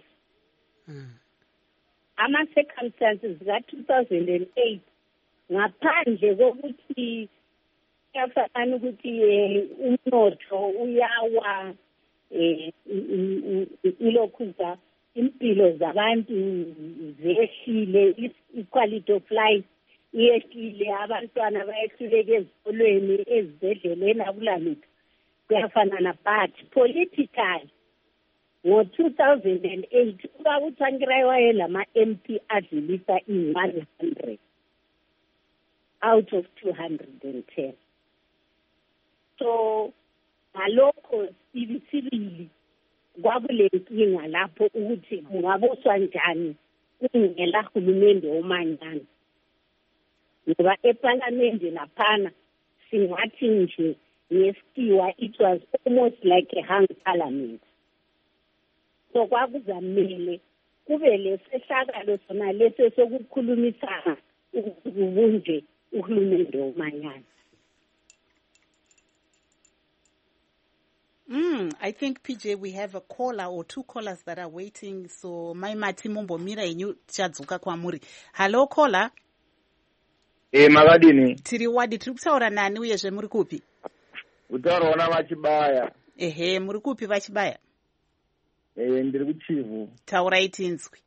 [SPEAKER 9] Ama circumstances ka two thousand eight ngaphandle kokuthi yafana ukuthi umnotho uyawa eh ilokhuza impilo zabantu zehlile, equality of life yehlile, abantwana bayehluleke ezikolweni ezibhedleleni akulalutho kuyafana na, but politically ngo two thousand eight uba uTsvangirai wayelama M P adlulisa i one hundred out of two hundred ten. So ngalokho sibisibili kwakulenkinga lapho ukuthi kungaboswa njani kungela hulumende womanyana, ngoba eParliament laphana singathi nje ngesikiwa it was almost like a hung parliament. So kwakuzamele kube lesehlakalo sona lese sokukhulumisana ukubunje uhulumende womanyana.
[SPEAKER 1] Mm, I think P J, we have a caller or two callers that are waiting. So my mati mumbo mira inyu chadzuka kwa muri. Hello caller.
[SPEAKER 10] Eh magadini.
[SPEAKER 1] Tiri wadi tiri kutaura nani uyezve muri kupi?
[SPEAKER 10] Utaura wana vachibaya.
[SPEAKER 1] Ehe, muri kupi vachibaya?
[SPEAKER 10] Eh ndiri kuchivu.
[SPEAKER 1] Taura itinzwi.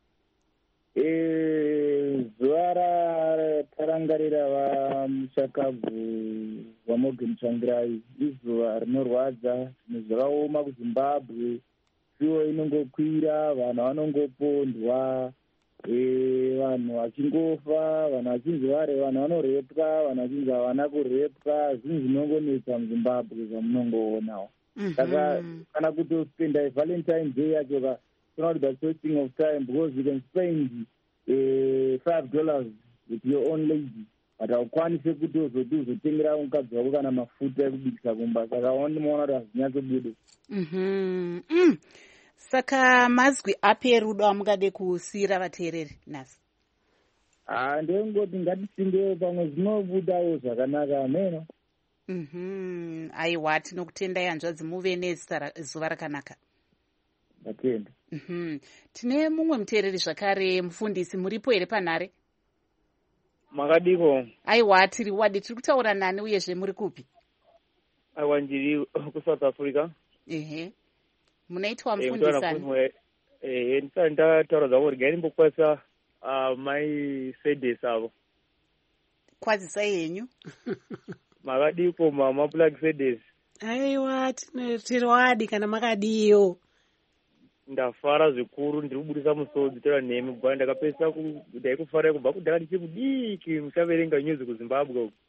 [SPEAKER 10] Eh zuara tarangarira va mushakabvu wa Morgan Tsvangirai izuva rinorwadza nezvakaoma kuZimbabwe. Siwo inongokwira, vanhu vanongopondwa, eh vanhu vachingofa, vanhu vachinzi vari vanhu vanorepwa, vanhu vachinzi havana kurepwa, zvinhu zvinongonetsa muZimbabwe zvamunongoonawo. Saka kana kutospenda Valentine Day yacho ka not the wasting of time, because you can spend uh, five dollars with your own lady, but haukwanise kuti uzotengera mukadzi wako kana mafuta ekubikisa kumba, saka wandimoona kuti hazvinyatsobude.
[SPEAKER 1] Mhm. Mm. Saka mazwi api erudo amungade kusiyira vateereri nhasi?
[SPEAKER 10] Ah, ndengoti ngatisindewo pamwe zvinobudawo zvakanaka ameno.
[SPEAKER 1] Mhm. Aiwa, tinokutendai hanzvadzi, muve nezuva rakanaka.
[SPEAKER 10] Ndatenda.
[SPEAKER 1] Mhm. Tine mumwe muteereri zvakare, mufundisi, muripo here panhare?
[SPEAKER 11] Makadiko.
[SPEAKER 1] Aiwa, tiri wadi, tiri kutaura nani uyezve muri kupi?
[SPEAKER 11] Aiwa, ndiri kuSouth Africa.
[SPEAKER 1] Ehe. Munaitwa mufundisani?
[SPEAKER 11] Eh, ndisati ndataura zvavo regai ndimbokwasa mai Sedes avo.
[SPEAKER 1] Kwazisai henyu?
[SPEAKER 11] makadiko mamaplug sedes.
[SPEAKER 2] Aiwa, tiri wadi kana makadiyo.
[SPEAKER 11] Ndafara zvikuru ndiri kubudisa musodzi tera nemi bwana ndakapesa ndaikufara kubva kudhara ndichikudiki muchaverenga news kuZimbabwe uko.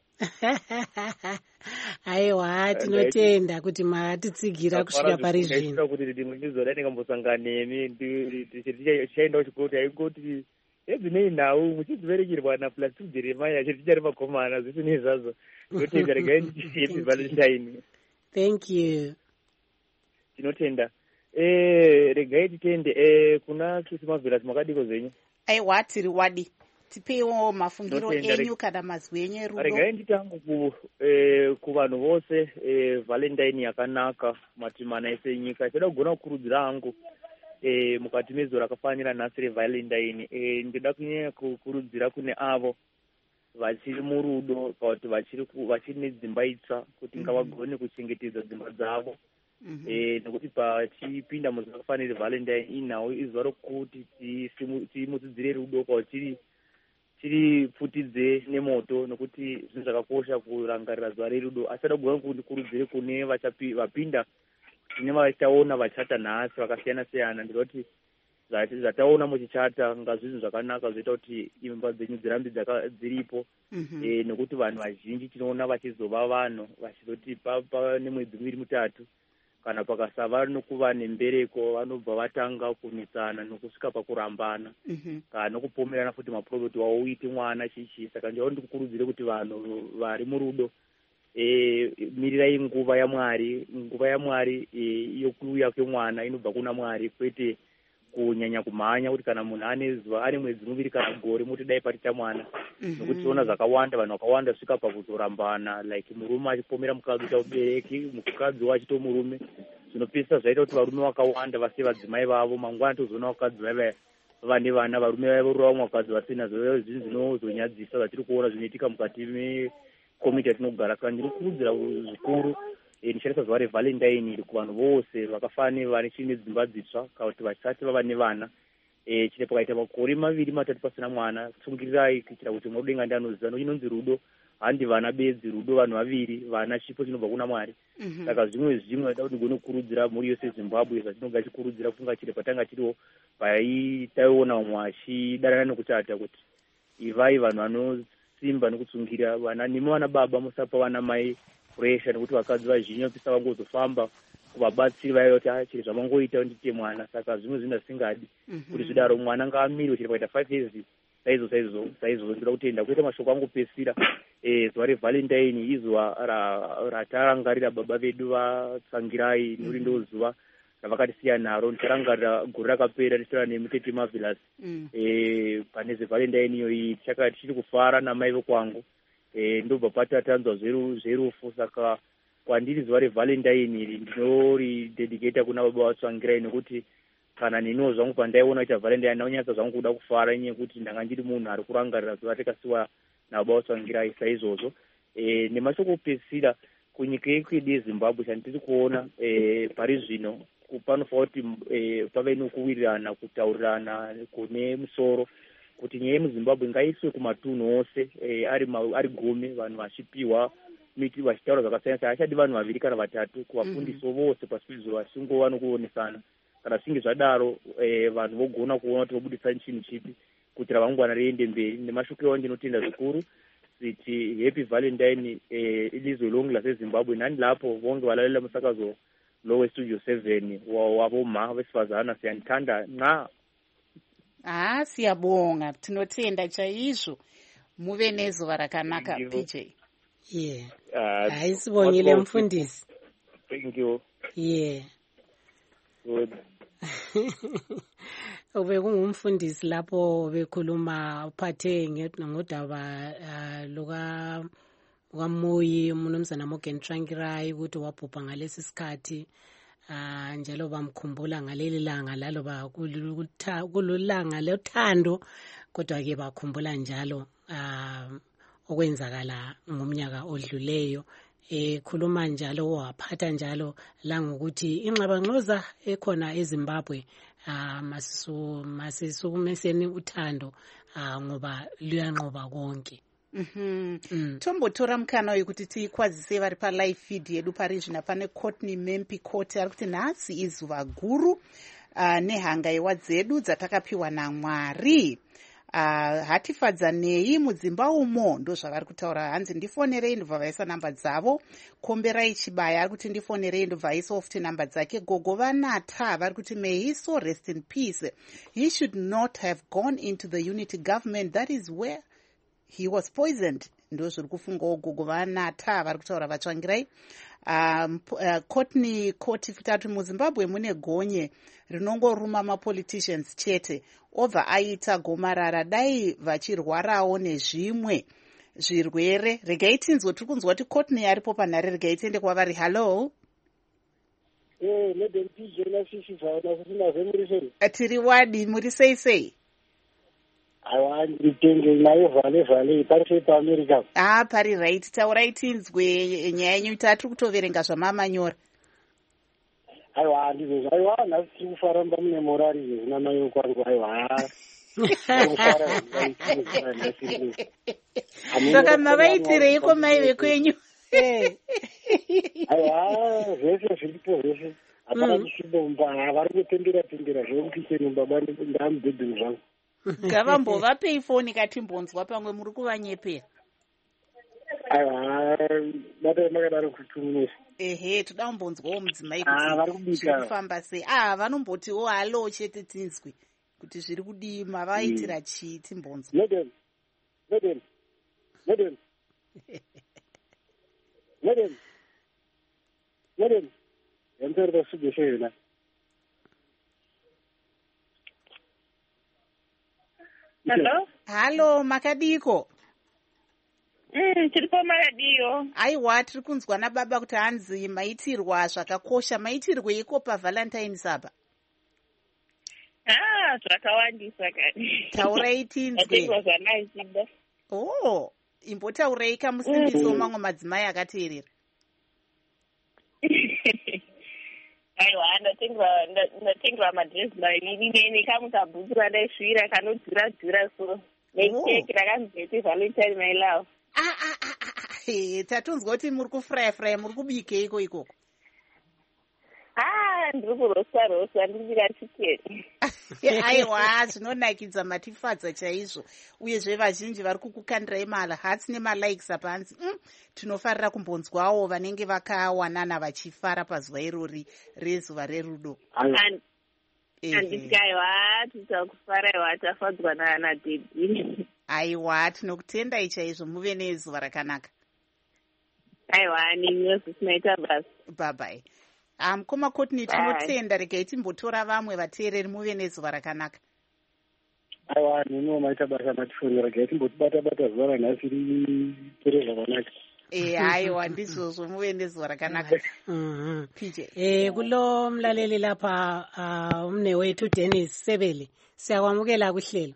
[SPEAKER 2] Aiwa, tinotenda kuti matitsigira kusvika pari zvino.
[SPEAKER 11] Kuti ndimwe ndizoda ndingambosangana nemi tichaenda kuchikoti aikoti edzinei nhau muchidziverekerwa naplus two Jeremiah chiri tichari makomana zvisinei zvazvo. Tinotenda regai ndichihappy Valentine.
[SPEAKER 2] Thank you.
[SPEAKER 11] Tinotenda. Eh, regai titende eh kuna Christmas village makadiko zenyu.
[SPEAKER 1] Aiwa, tiri wadi. Tipewo mafungiro enyu kana mazwi enyu erudo.
[SPEAKER 11] Regai nditangu ku eh kuvanhu vose eh Valentine yakanaka matimana ese nyika. Toda kugona kukurudzira hangu eh mukati mezo rakafanira nhasi reValentine eh ndida kunyanya kukurudzira kune avo vachiri murudo kuti vachiri vachiri nedzimba itsva kuti ngavagone kuchengetedza dzimba dzavo. Mm-hmm. Eh nekuti pachipinda muzvakafanira Valentine inawo izuva rokuti timutsidzire rudo kwatiri tiri pfutidze nemoto nokuti zvinhu zvakakosha kurangarira zuva rerudo. Asi toda kugona kukurudzire kune vapinda tine vachaona vachata nhasi vakasiyana siyana ndinoti zvataona muchichata ngazvinhu zvakanaka zvoita kuti imba dzenyu dzirambe dziripo. Mm-hmm. Eh nekuti vanhu vazhinji tinoona vachizova vanhu vachizoti pa nemwedzi miviri mutatu kana pakasava nokuva nembereko vanobva vatanga kunetsana nokusvika pakurambana. Mm-hmm. Kana nokupomerana futi maprofiti wawo uite mwana chichi. Saka ndiyo ndikukurudzire kuti vanhu vari murudo eh mirirai nguva yaMwari. Nguva yaMwari eh yokuuya kwemwana inobva kuna Mwari kwete kunyanya kumhanya kuti kana munhu ane zuva ane mwedzi muviri kana gore muti dai patita mwana. Mm-hmm. Nokuti tiona zvakawanda vanhu vakawanda svika pakuzorambana like murume achipomera mukadzi kuti ubereki mukadzi wachito murume zvinopesa zvaita kuti varume vakawanda vasiye vadzimai vavo mangwana tozoona vakadzi vaya vane vana varume vavo rova vakadzi vasina zvinhu zvinozonyadzisa zvatiri kuona zvinoitika mukati mekomiti yatinogara. Saka ndiri kukurudzira zvikuru ndishandisa zuva reValentine iri kuvanhu vose vakafanira vane chine dzimba dzitsva kana kuti vasati vava nevana. Eh chine pakaita makore maviri matatu pasina mwana tsungirirai kuitira kuti mudenga ndanoziva no inonzi rudo handi vana bedzi rudo vanhu vaviri vana chipo chinobva kuna Mwari. Mm-hmm. Saka zvimwe zvimwe da kuti gone kukurudzira muri yose Zimbabwe zvatinoga chikurudzira kunga chiri patanga chiriwo paitaiona umwe achidanana nokutata kuti ivai vanhu vanosimba nokutsungira vana nemi vana baba musapa vana mai pressure nekuti vakadzi vazhinji vapisa vangozofamba kuvabatsiri vaiva kuti achiri zvamangoita ndite mwana. Saka zvimwe zvinhu zvisingadi. Mm-hmm. Kuti zvidaro mwana ngaamiri chiri paita five years saizo saizo saizo ndira kutenda kuita mashoko angopesira eh zuva reValentine izuva ratarangarira baba vedu vatsangirai nuri ndo zuva ravakatisiya naro ndicharangarira gore rakapera tichitaura nemutete Marvelous. Mm. Eh pane zeValentine iyoyi tichakati tichiri kufara namai vokwangu eh ndobva patatanzwa zveru zverufu. Saka kwandiri zuva reValentine iri ndinoridedicata kuna baba vatsangirai nekuti kana neniwo zvangu pandaiona kuti Valentine naunyanza zvangu kuda kufara nyaya kuti ndanga ndiri munhu ari kurangarira zuva takasiwa nababa vatsangirai saizvozvo. Eh nemashoko opesira kunyika yedu yeZimbabwe chandiri kuona eh pari zvino panofanira kuti eh pave nokuwirirana kutaurirana kune musoro kuti nyaya yemuZimbabwe ngaiswe kumatunhu ose eh ari ari gumi vanhu vachipiwa miti vachitaura zvakasiyana siyana. Achadi vanhu vaviri kana vatatu kuvafundisi vose pasizvo vasingova nokuonesana. Kana zvinge zvadaro eh vanhu vogona kuona kuti vobudisa chinhu chipi kuti ravangwana riende mberi. Nemashoko ndinotenda zvikuru kuti happy Valentine eh ilizwe long laseZimbabwe nani lapho vonke valalela musakazo lowe studio seven wavoma vesifazana siyanithanda nqa.
[SPEAKER 1] Ah siyabonga tinotenda chaizvo muve nezuva rakanaka P J.
[SPEAKER 2] Yeah. Uh, hayi sibongile mfundisi.
[SPEAKER 11] Thank you.
[SPEAKER 2] Yeah.
[SPEAKER 11] Good.
[SPEAKER 2] Ube kungumfundisi lapho bekhuluma uphathe ngodaba luka kwaMoyi uMnumzana Morgan Tsvangirai ukuthi wabhubha ngalesi sikhathi ah njalo bamkhumbula ngaleli langa laloba kululanga lothando kodwa ke bakhumbula njalo ah okwenzakala ngomnyaka odluleyo. Ekhuluma njalo waphatha njalo la ngokuthi inxabanxoza ekhona eZimbabwe ah masisu masisukumeseni uthando ah ngoba luyanqoba konke.
[SPEAKER 1] Mhm. Mm. Tombotora mukana uyu kuti tikwazise vari palive feed yedu pari zvina pane Courtney Mempi Court ari kuti nhasi izuva guru uh, nehangaiwa dzedu dzatakapiwa naMwari. Uh, hatifadzanei mudzimba umo, ndo zvavari kutaura. Hanzi ndifonerei ndobva vaisa namba dzavo. Komberai Chibaya ari kuti ndifonerei ndobva vaisa ofuti namba dzake. Gogo Vanata vari kuti may he so rest in peace. He should not have gone into the unity government. That is where he was poisoned. Ndo zviri kufungawo Gogo Vanata vari kutaura Vatsvangirai. Um, uh, Courtney Court futatu muZimbabwe mune gonye rinongoruma mapoliticians chete. Obva aita gomarara, dai vachirwarawo nezvimwe zvirwere. Regai tinzwe, tiri kunzwa kuti Courtney aripo panhare. Regai tiende kwavari. Hello.
[SPEAKER 12] Eh, Madam P J na sisi zvaona kusina zvemuri
[SPEAKER 1] tiri wadi, muri sei sei?
[SPEAKER 12] Aiwa, nditenge nayo vale vale pari sei paAmerica.
[SPEAKER 1] Ah, pari right. Taurai tinzwe nyaya yenyu, tiri kutoverenga zvamamanyora.
[SPEAKER 12] Aiwa, ndizvo aiwa, nhasi tiri kufaramba mune morari zvezvina nayo kwangu. Aiwa,
[SPEAKER 1] saka mavaitireiko mai vekwenyu?
[SPEAKER 12] Aiwa, zvese zviripo zvese. Hapana kuchidomba, vari kutendera tendera zvekukicheni baba ndamubhedheni zvangu.
[SPEAKER 1] Ngavambovapei foni katimbonzwa pamwe muri kuvanyepera.
[SPEAKER 12] Aiwa, batai makadaro kutumunesa.
[SPEAKER 1] Ehe, toda kumbonzwawo mudzimai kuti zviri kufamba sei. Ah, vanombotiwo halo chete tinzwi kuti zviri kudii, mavaitira chii timbonzwa.
[SPEAKER 12] Madam, madam, madam, madam, madam, yantarda sugeshe yona.
[SPEAKER 13] Hello?
[SPEAKER 1] Halo, makadiko?
[SPEAKER 13] Mm, tiripo maradiyo.
[SPEAKER 1] Aiwa, tiri kunzwa nababa kuti hanzi maitirwa zvakakosha. Maitirweiko paValentine's apa?
[SPEAKER 13] Ah, zvakawandisa kani.
[SPEAKER 1] Taurai tinzwe.
[SPEAKER 13] Atirwa zvanaisida.
[SPEAKER 1] Oh, imbotaurai kamusimbiso mamwe madzimai akateerera.
[SPEAKER 13] Aiwa, ndatengerwa madress maviri nekamutabhuku randaisvira kanodhura dhura so. Nekeke rakanziti Valentine my love.
[SPEAKER 1] Ah ah ah ah. Tatunzwa kuti muri kufraya fraya, muri kubikeiko ikoko?
[SPEAKER 13] Ah, ndiri kurosa rosa, ndiri chicken.
[SPEAKER 1] Aiwa, zvinonakidza, matifadza chaizvo. Uyezve vazhinji vari kukukandirai mahearts nemalikes apanzi. Mm, tinofarira kumbonzwawo vanenge vakawanana vachifara pazuva irori rezuva rerudo.
[SPEAKER 13] Handiti aiwa, titakufara iwa tafadzwa nadedi.
[SPEAKER 1] Aiwa, tinokutendai chaizvo, muve nezuva rakanaka.
[SPEAKER 13] Aiwa, ninyozi sinaita basi.
[SPEAKER 1] Bye bye. Um, koma Courtney, tinotenda, regai timbotora vamwe vateereri, muve nezuva rakanaka.
[SPEAKER 12] Aiwa, nino maita basa matifonera, regai timbotibata bata zuva ranhasi ritere zvakanaka.
[SPEAKER 1] Eh, aiwa, ndizvozvo, muve nezuva rakanaka.
[SPEAKER 2] Mhm. P J. Eh, kulo mlaleli lapha uh, umne wethu Dennis Sebele. Siyakwamukela kuhlelo.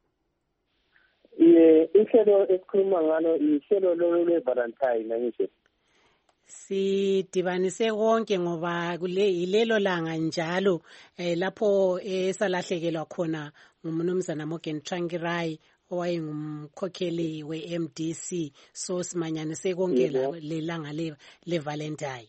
[SPEAKER 14] Ye, ihlelo esikhuluma ngalo ihlelo lwe-Valentine nangisho.
[SPEAKER 2] Sidibanise konke ngoba kule ilelo langa njalo eh, lapho esalahlekelwa khona ngumnumzana Morgan Tsvangirai owayengumkhokheli we-M D C, so simanyanise konke lelanga le-Valentine.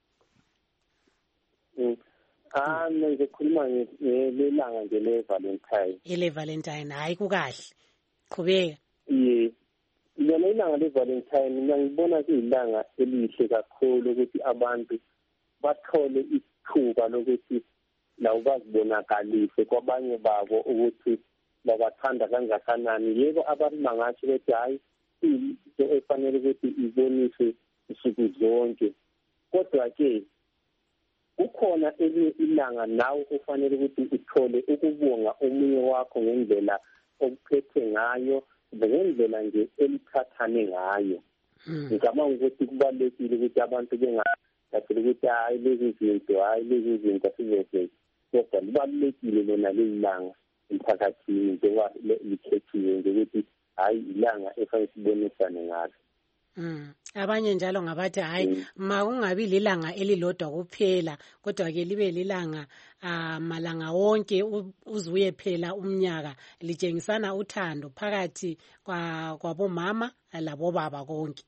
[SPEAKER 14] Mm. Ah, nje khuluma ngelanga nje le-Valentine.
[SPEAKER 2] Ele-Valentine hayi kukahle. Qhubeka.
[SPEAKER 14] Ye. Lona ilanga le-Valentine ngiyibona kuyilanga elihle kakhulu ukuthi abantu bathole ithuba lokuthi lawo bazibonakalise kwabanye babo ukuthi babathanda kangakanani. Yebo abantu bangathi bethi hayi into efanele ukuthi iboniswe usuku zonke, kodwa ke ukhona elinye ilanga nawe ufanele ukuthi uthole ukubonga omunye wakho ngendlela okuphethe ngayo, ngendlela nje elithathane ngayo. Ngicabanga ukuthi kubalulekile ukuthi abantu bengathi ukuthi hayi lezi zinto hayi lezi zinto asizenze, kodwa libalulekile lona leli langa emphakathini njengoba likhethiwe nje ukuthi hayi ilanga efanele sibonisane ngalo.
[SPEAKER 2] Mm. Abanye njalo ngabathi hayi ma ungabi lilanga elilodwa kuphela kodwa ke libe lilanga uh, malanga wonke uzuye phela umnyaka litshengisana uthando phakathi kwa kwabomama labobaba konke.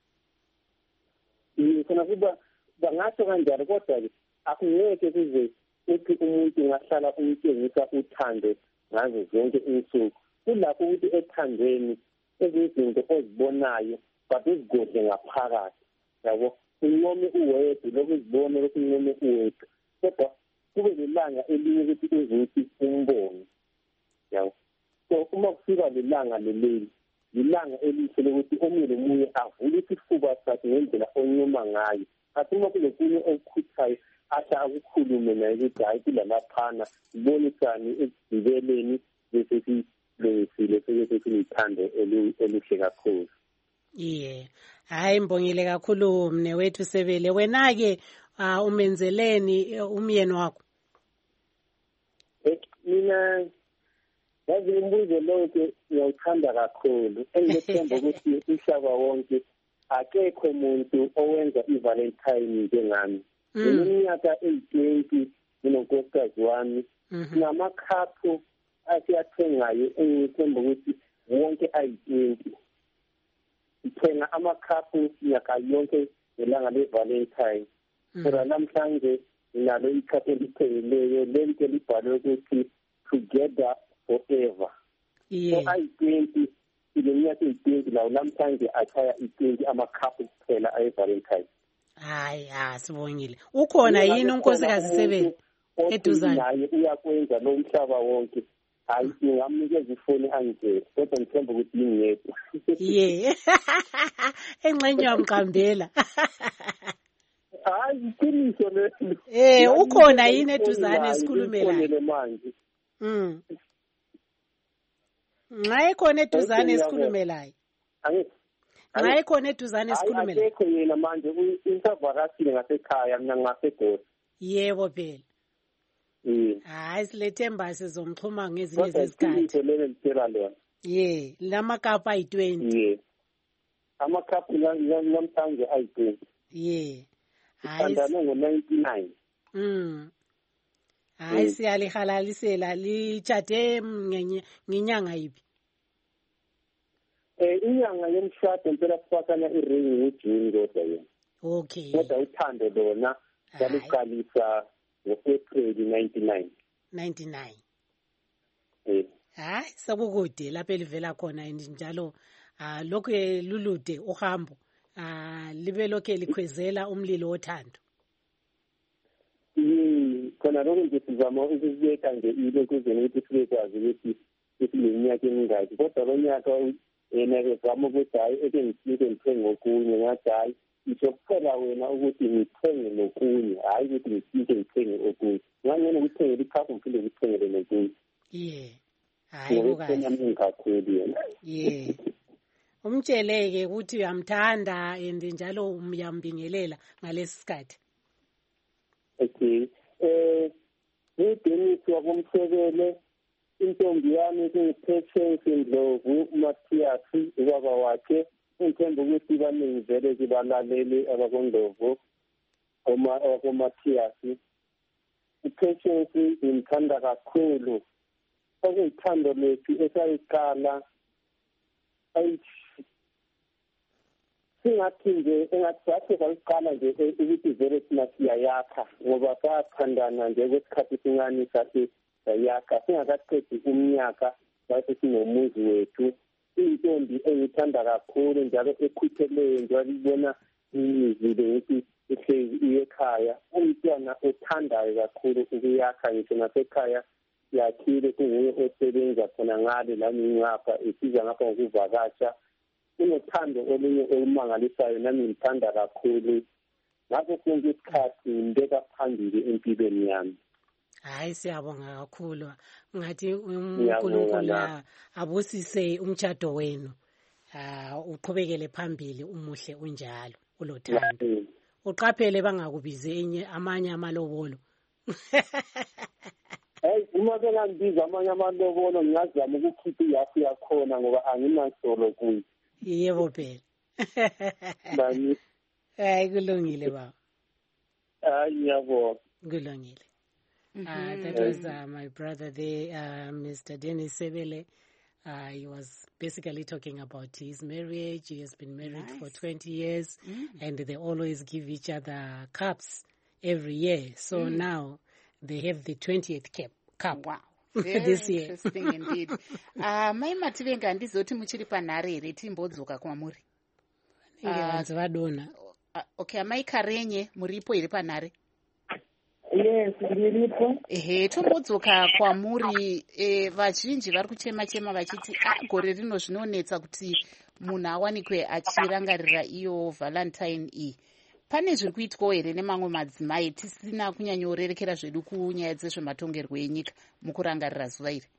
[SPEAKER 14] Khona kuba bangatsho kanjalo kodwa ke akungeke kuze uthi umuntu ngahlala umtshengisa uthando ngazo zonke insuku. Kulapho ukuthi ethandweni ezizinto ozibonayo bazigodle ngaphakathi yabo uncome uwedwa lokuzibona ukuthi uncome uwedwa kodwa kube lelanga elinye ukuthi uzuthi umbone yabo. So uma kufika lelanga leleli lilanga elihle lokuthi omunye nomunye avule isifuba sakhe ngendlela onyuma ngayo. Athi uma kulokunye okukhuthayo asha akukhulume naye ukuthi hayi kulalaphana ibonisane ekugibeleni bese silungisile seke silithando elihle kakhulu.
[SPEAKER 2] Yeah. Hayi mbongile kakhulu mnewethu Sebele. Wena ke uh, umenzeleni umyeni wakho?
[SPEAKER 14] Mina yazi umbuzo lo ke ngiyawuthanda kakhulu. Engithemba ukuthi umhlaba wonke akekho umuntu owenza iValentine njengami. Iminyaka eighty nginonkosikazi wami namakhaphu asiyathengayo engithemba ukuthi wonke ayi-twenty. Ithenga amakhaphu nyaka yonke ngelanga leValentine. Kodwa namhlanje nalo ikhaphu elithengileyo lento libhalwe ukuthi together forever. So ayi-twenty ileminyaka eyi-twenty lawo namhlanje achaya i-twenty amakhaphu kuphela ayeValentine.
[SPEAKER 2] Hayi ha sibongile. Ukhona yini unkosikazi Sebele eduzane?
[SPEAKER 14] Naye uyakwenza lo mhlaba wonke. Hayi ngingamnikeza ifoni angitshela kodwa ngithemba ukuthi yingedwa.
[SPEAKER 2] Yeah. Engxenye yamqambela.
[SPEAKER 14] Hayi iqiniso lelo.
[SPEAKER 2] Eh ukhona yini eduzane esikhulumelayo
[SPEAKER 14] manje?
[SPEAKER 2] Mm. Nxa ikhona eduzane esikhulumelayo. Nxa ikhona eduzane esikhulumelayo.
[SPEAKER 14] Akekho yena manje usavakashile ngasekhaya mina ngaseGosi.
[SPEAKER 2] Yebo phela.
[SPEAKER 14] Eh.
[SPEAKER 2] Hayi silethemba sizomxhuma ngezinye zezikhathi.
[SPEAKER 14] Lelo litshela lona.
[SPEAKER 2] Yeah, lamakapa ayi-twenty.
[SPEAKER 14] Yeah. Amakapa namhlanje ayi-twenty.
[SPEAKER 2] Yeah.
[SPEAKER 14] Hayi ngo ninety-nine.
[SPEAKER 2] Mm. Hayi siyalihalalisela lichade ngenyanga yipi?
[SPEAKER 14] Eh inyanga yomshado impela sifakana iring uJune kodwa yena.
[SPEAKER 2] Okay.
[SPEAKER 14] Kodwa uthando lona saluqalisa ngo-April ninety-nine.
[SPEAKER 2] ninety-nine.
[SPEAKER 14] Eh.
[SPEAKER 2] Hayi sakukude lapho elivela khona njalo ah lokho lulude uhambo ah libe lokho likhwezela umlilo wothando.
[SPEAKER 14] Mm khona lokho nje sizama ukubeka nje ile kuze ukuthi sikwazi ukuthi sileminyaka emingaki kodwa lo nyaka yena ezama ukuthi hayi eke ngifike ngithenge okunye ngathi hayi izokuphela wena ukuthi ngithenge nokunye hayi ukuthi ngifike ngithenge okunye ngangena ukuthengela ikhaphu ngifike ngithengele nokunye.
[SPEAKER 2] Yeah. Hayi kukahle
[SPEAKER 14] kakhulu yena.
[SPEAKER 2] Yeah. Umtsheleke ukuthi uyamthanda and njalo umyambingelela ngalesi sikhathi.
[SPEAKER 14] Okay. Eh uDenise wakumsebele intombi yami kungiphethe Ndlovu Matthias ubaba wakhe ngithemba ukuthi baningi vele zibalalele abakoNdlovu oma oMatthias. Ipatience imthanda kakhulu. Okuthando lethu esayiqala ayi singathi nje engathi sayiqala nje ukuthi vele thina siyayakha ngoba sathandana nje kwesikhathi sincane sathi sayakha singakaqedi umnyaka base sinomuzi wethu. Intombi engithanda kakhulu njalo ekhutheleyo njalo ibona izile ukuthi ihlezi ekhaya. Umntwana othandayo kakhulu ukuyakha ngisho nasekhaya yakhile kunguye osebenza khona ngale lami ngapha isiza ngapha ngokuvakasha. Unothando olunye olumangalisayo nami ngithanda kakhulu. Ngakho sonke isikhathi ngibeka phambili empilweni yami.
[SPEAKER 2] Hayi siyabonga kakhulu. Ngathi uNkulunkulu abusise umtshado wenu. Ah uqhubekele phambili umuhle unjalo ulothando. Uqaphele bangakubize enye amanye amalobolo.
[SPEAKER 14] Hey uma bengambiza amanye amalobolo ngiyazama ukukhipha iyafu yakhona ngoba anginasolo kuyi.
[SPEAKER 2] Yebo phela.
[SPEAKER 14] Bani.
[SPEAKER 2] Hayi kulungile baba.
[SPEAKER 14] Hayi ngiyabonga.
[SPEAKER 2] Kulungile. Uh, that was uh, my brother there, uh, Mister Dennis Sebele. Uh, he was basically talking about his marriage. He has been married nice. for twenty years, mm. and they always give each other cups every year. So mm. now they have the twentieth cup. cup.
[SPEAKER 1] Wow. Very
[SPEAKER 2] this year.
[SPEAKER 1] Interesting indeed. Uh, mai Mativenga ndizoti muchiri panhare here timbodzoka kwamuri.
[SPEAKER 2] Vanhu vadona.
[SPEAKER 1] Okay, mai Karenye muripo here panhare?
[SPEAKER 8] Yes, ndiripo.
[SPEAKER 1] Ehe, tombodzoka kwamuri. Eh, vazhinji vari kuchema chema vachiti ah, gore rino zvinonetsa kuti munhu awanikwe achirangarira iyo Valentine iyi. Pane zviri kuitwawo here nemamwe madzimai tisina kunyanyorerekera zvedu kunyaya dzezvematongerwo enyika mukurangarira zuva iri?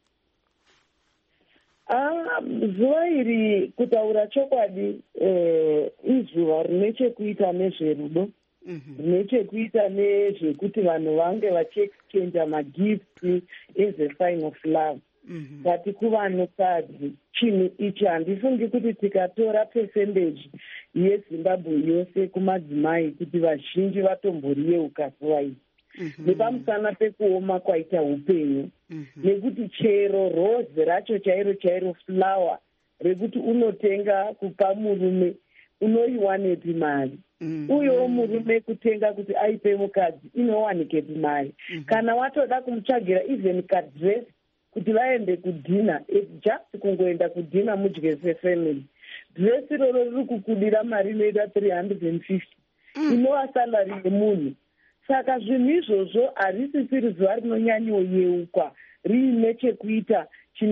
[SPEAKER 8] Ah, zuva iri kutaura chokwadi eh, izuva rine chekuita nezverudo, rine chekuita nezvekuti vanhu vange vachiexchangea magifts as a sign of love. Kati kuvanhukadzi chinhu ichi handifungi kuti tikatora percentage yeZimbabwe yose kumadzimai kuti vazhinji vatomboriyeuka zuva iri. Nepamusana pekuoma kwaita upenyu, nekuti chero rose racho chairo chairo flower rekuti unotenga kupa murume unoiwanepi mari, uyewo murume kutenga kuti aipe mukadzi inowanikepi mari. Kana watoda kumutsvagira even kadress kuti vaende kudhina, just kungoenda kudhina mudye sefamily, dress iroro riri kukudira mari inoita three hundred fifty inova salary yemunhu. Saka zvinhu izvozvo harisisiri zuva rinonyanyoyeukwa riine chekuita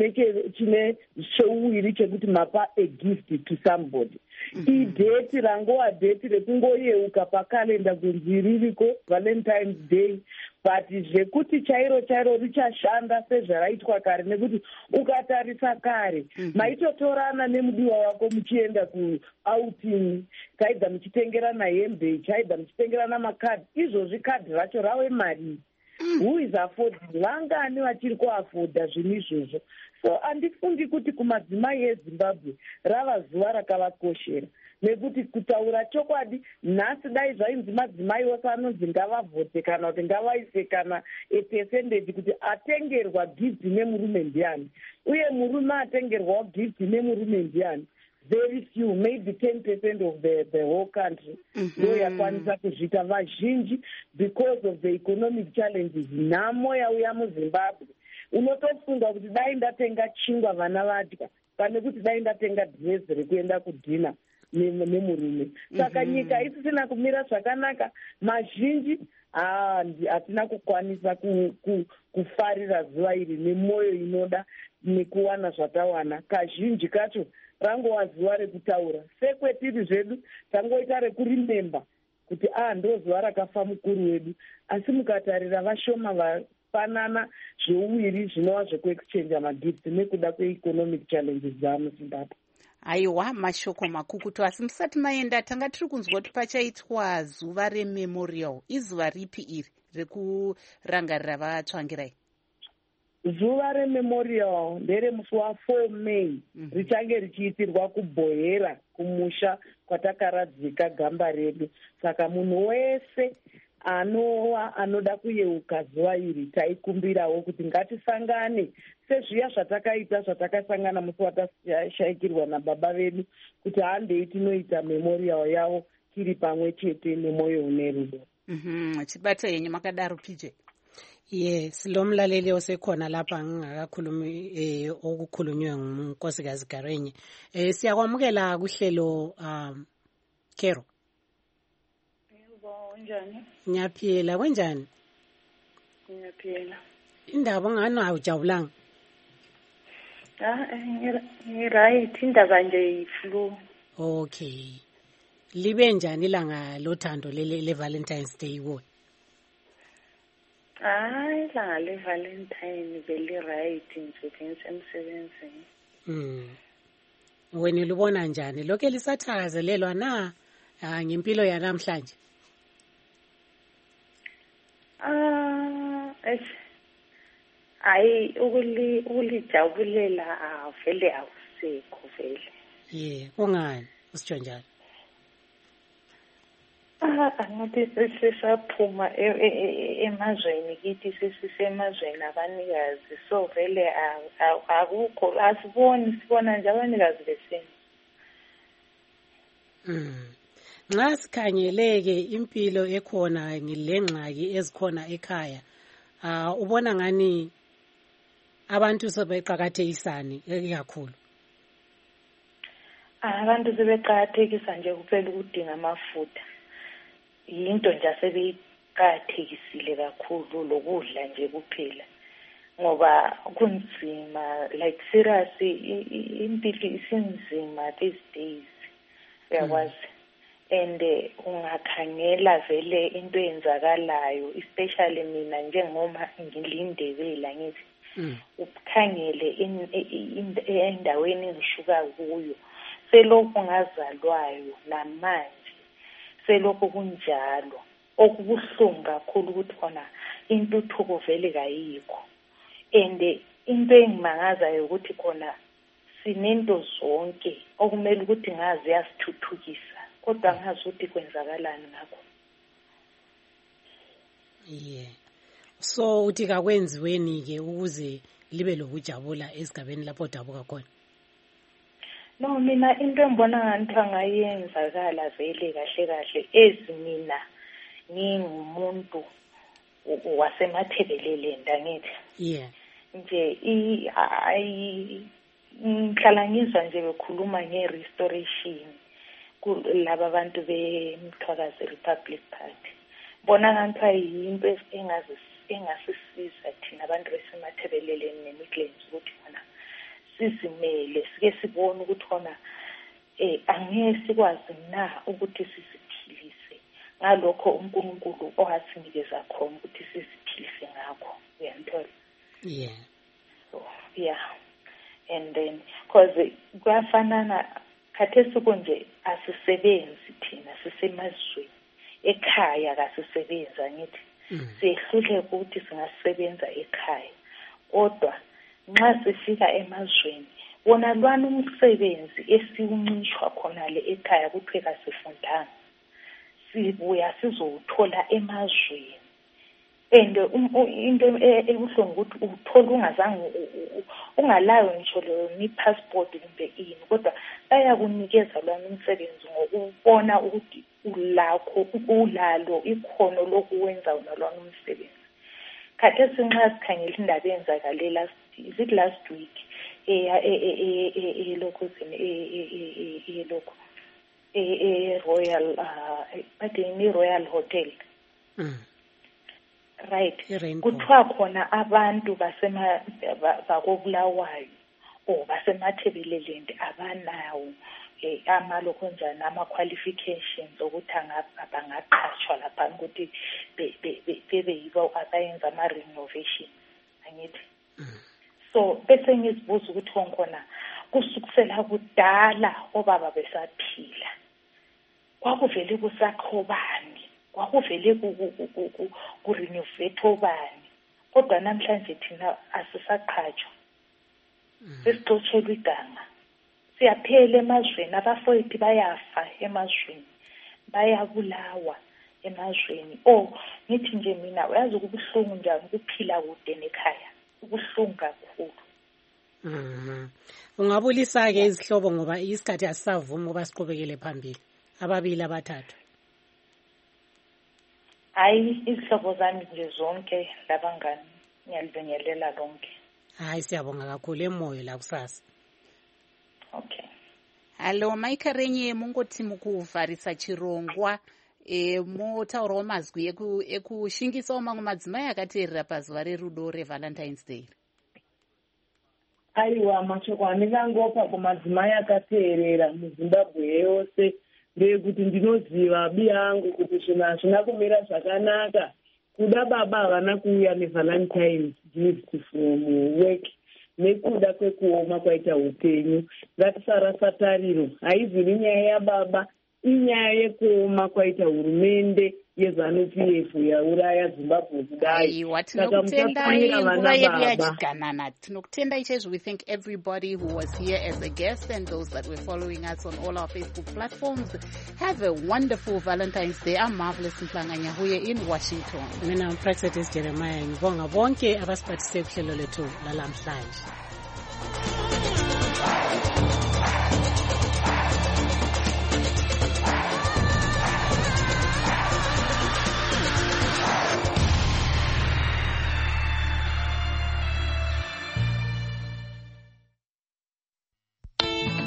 [SPEAKER 8] chine cheuwiri chekuti mapa a gift to somebody. Idheti rangova dheti rekungoyeuka pakalenda kunzi ririko Valentine's Day, but zvekuti chairo chairo richashanda sezvaraitwa kare, nekuti ukatarisa kare maitotorana nemudiwa wako muchienda kuouting, chaibva muchitengerana hembe, chaibva muchitengerana makadhi. Izvozvi kadhi racho rave mari. Who is affording? Vangani vachiri kuafodha zvinhu izvozvo? So handifungi kuti kumadzimai eZimbabwe rava zuva rakavakoshera, nekuti kutaura chokwadi nhasi dai zvainzi madzimai ose anonzi ngavavhote kana kuti ngavaise kana epercentage kuti atengerwa gift nemurume ndiani, uye murume atengerwawo gift nemurume ndiani. Very few, maybe ten percent of the, the whole country ndo yakwanisa kuzvita. Vazhinji because of the economic challenges nhamo yauya muZimbabwe, unotofunga kuti dai ndatenga chingwa vana vadya pane kuti dai ndatenga dress rekuenda kudhina nemurume. Saka nyika isisina kumira zvakanaka. Mazhinji hatina kukwanisa kufarira zuva iri nemwoyo inoda nekuwana zvatawana. Kazhinji kacho rangova zuva rekutaura sekwetiri zvedu, tangoita rekurimemba kuti ah ndo zuva rakafa mukuru wedu, asi mukatarira vashoma vafanana zveuwiri zvinova zvekuexchangea magifts nekuda kweeconomic challenges dzamuZimbabwe.
[SPEAKER 1] Aiwa, mashoko makukutu. Asi musati maenda tanga tiri kunzwa kuti pachaitwa zuva rememorial. Izuva ripi iri rekurangarira vatsvangirai?
[SPEAKER 8] Zuva rememorial nderemusi wafour May, richange richiitirwa kuBhohera kumusha kwatakaradzika gamba redu. Saka munhu wese anova anoda kuyeuka zuva iri taikumbirawo kuti ngatisangane sezviya zvatakaita zvatakasangana musi watashayikirwa nababa vedu, kuti handei tinoita memorial yavo tiri pamwe chete nemwoyo une rudo.
[SPEAKER 1] Chibata yenyu makadaro P J?
[SPEAKER 2] Yes, lo mlaleli osekhona lapha ngingakakhulumi eh okukhulunywe ngunkosikazi Karenye. Eh siyakwamukela kuhlelo um Kero.
[SPEAKER 15] Yebo, njani?
[SPEAKER 2] Ngiyaphila, kwenjani?
[SPEAKER 15] Ngiyaphila.
[SPEAKER 2] Indaba ngani awujabulanga?
[SPEAKER 15] Ah, ngi right, indaba nje iflu.
[SPEAKER 2] Okay. Libe njani ilanga lothando le le Valentine's Day kuwe?
[SPEAKER 15] Hayi, ilanga le Valentine veli right nje emsebenzini.
[SPEAKER 2] Mm. Wena libona njani lokho lisathakazelelwa na ngempilo yanamhlanje?
[SPEAKER 15] Ah, es ayi ukuli ulijabulela vele awusekho vele.
[SPEAKER 2] Yeah, kungani? usitsho njalo?
[SPEAKER 15] Ah, angathi sesisaphuma emazweni kithi sesisemazweni abanikazi, so vele akukho, asiboni, sibona nje abanikazi besenzo.
[SPEAKER 2] Mm. Nxa sikhangeleke impilo ekhona ngilengxaki ezikhona ekhaya, ah ubona ngani abantu sebeqakathekisani kakhulu?
[SPEAKER 15] Abantu sebeqakathekisa nje kuphela ukudinga amafutha. Yinto nje asebeyiqakathekisile kakhulu, lokudla nje kuphela. Ngoba kunzima, like seriously, impilo isinzima these days. Uyakwazi. And ungakhangela vele into eyenzakalayo, especially mina njengoma ngilindebela ngithi ukhangele endaweni engishuka kuyo, selokhu ngazalwayo namanje selokhu kunjalo, okubuhlungu kakhulu ukuthi khona intuthuko vele kayikho. And into engimangazayo ukuthi khona sinento zonke okumele ukuthi ngazi yasithuthukisa, kodwa ngazi ukuthi kwenzakalani ngakho.
[SPEAKER 2] Yeah. So uthi kakwenziweni ke ukuze libe lokujabula esigabeni lapho dabuka khona?
[SPEAKER 15] No, mina into engibona ngathi angayenzakala vele kahle kahle ezi mina ngingumuntu wasemathebeleleni angithi.
[SPEAKER 2] Yeah.
[SPEAKER 15] Nje i ay ngihlala ngizwa nje bekhuluma nge-restoration kulaba abantu beMthwakazi Republic Party. Bona ngathi ayinto engasisiza thina abantu besemathebeleleni neMidlands ukuthi khona sizimele, sike sibone ukuthi khona eh angeke sikwazi na ukuthi sisiphilise ngalokho uNkulunkulu owasinikeza khona ukuthi sisiphilise ngakho. Uyanthola?
[SPEAKER 2] Yeah.
[SPEAKER 15] So, yeah. And then because kuyafanana khathesi konje asisebenzi thina sisemazweni ekhaya kasisebenza ngithi sehlule ukuthi singasebenza ekhaya, kodwa nxa sifika emazweni wona lwana umsebenzi esiwuncishwa khona le ekhaya kuthiwe kasifundanga, sibuya sizowuthola emazweni. And into ebuhlungu ukuthi uthola ungazange ungalayo ngisho ni passport kumbe ini, kodwa bayakunikeza lwana umsebenzi ngokubona ukuthi ulakho ulalo ikhono lokuwenza lwana umsebenzi. Khathesi nxa sikhangela indaba eyenzakale last, is it last week, eya elokhu elokhu e-Royal bathi ni Royal Hotel. Right. Kuthiwa khona abantu basema bakobulawayo o basemathebeleleni abanawo amalokho njani ama-qualifications ukuthi bangaqhatshwa lapha ukuthi bebe yibo abayenza ama-renovation angithi. So bese ngizibuza ukuthi khona kusukusela kudala obaba besaphila kwakuvele kusakhobani, kwakuvele ku-renovate obani, kodwa namhlanje thina asisaqhatshwa, sesixotshelwa igama. Siyaphela emazweni, abafowethu bayafa emazweni, bayabulawa emazweni. Oh, ngithi nje mina uyazi ukubuhlungu njani ukuphila kude nekhaya, ubuhlungu kakhulu.
[SPEAKER 2] Mhm. Ungabulisa ke izihlobo ngoba isikhathi asisavumi ngoba siqhubekele phambili. Ababili abathathu.
[SPEAKER 15] Hayi, izihlobo zami nje zonke labangani ngiyalibingelela lonke.
[SPEAKER 2] Hayi, siyabonga kakhulu emoyo la kusasa.
[SPEAKER 15] Okay.
[SPEAKER 1] Hello, Maika Renye mungoti mukuvharisa chirongwa e motaurawo mazwi ekushingisawo mamwe madzimai akateerera pazuva rerudo reValentine's Day.
[SPEAKER 8] Aiwa, mashoko andingangopa kumadzimai akateerera muZimbabwe yose ndeyekuti ndinoziva biya angu kuti zvinhu hazvina kumira zvakanaka. Kuda baba havana kuuya neValentine's gift from work nekuda kwekuoma kwaita upenyu. Ngatisarasa tariro, haizi nenyaya yababa inyaya yekuoma kwaita hurumende yeZANU P F yauraya Zimbabwe kudai. Saka musafanira vana baba.
[SPEAKER 1] Tinokutenda ichezvo. We thank everybody who was here as a guest and those that were following us on all our Facebook platforms. Have a wonderful Valentine's Day. I'm Marvelous Mhlanga-Nyahuye in Washington.
[SPEAKER 2] Mina umpractice Jeremiah ngibonga bonke abasiphathise kuhlelo lethu lalamhlanje.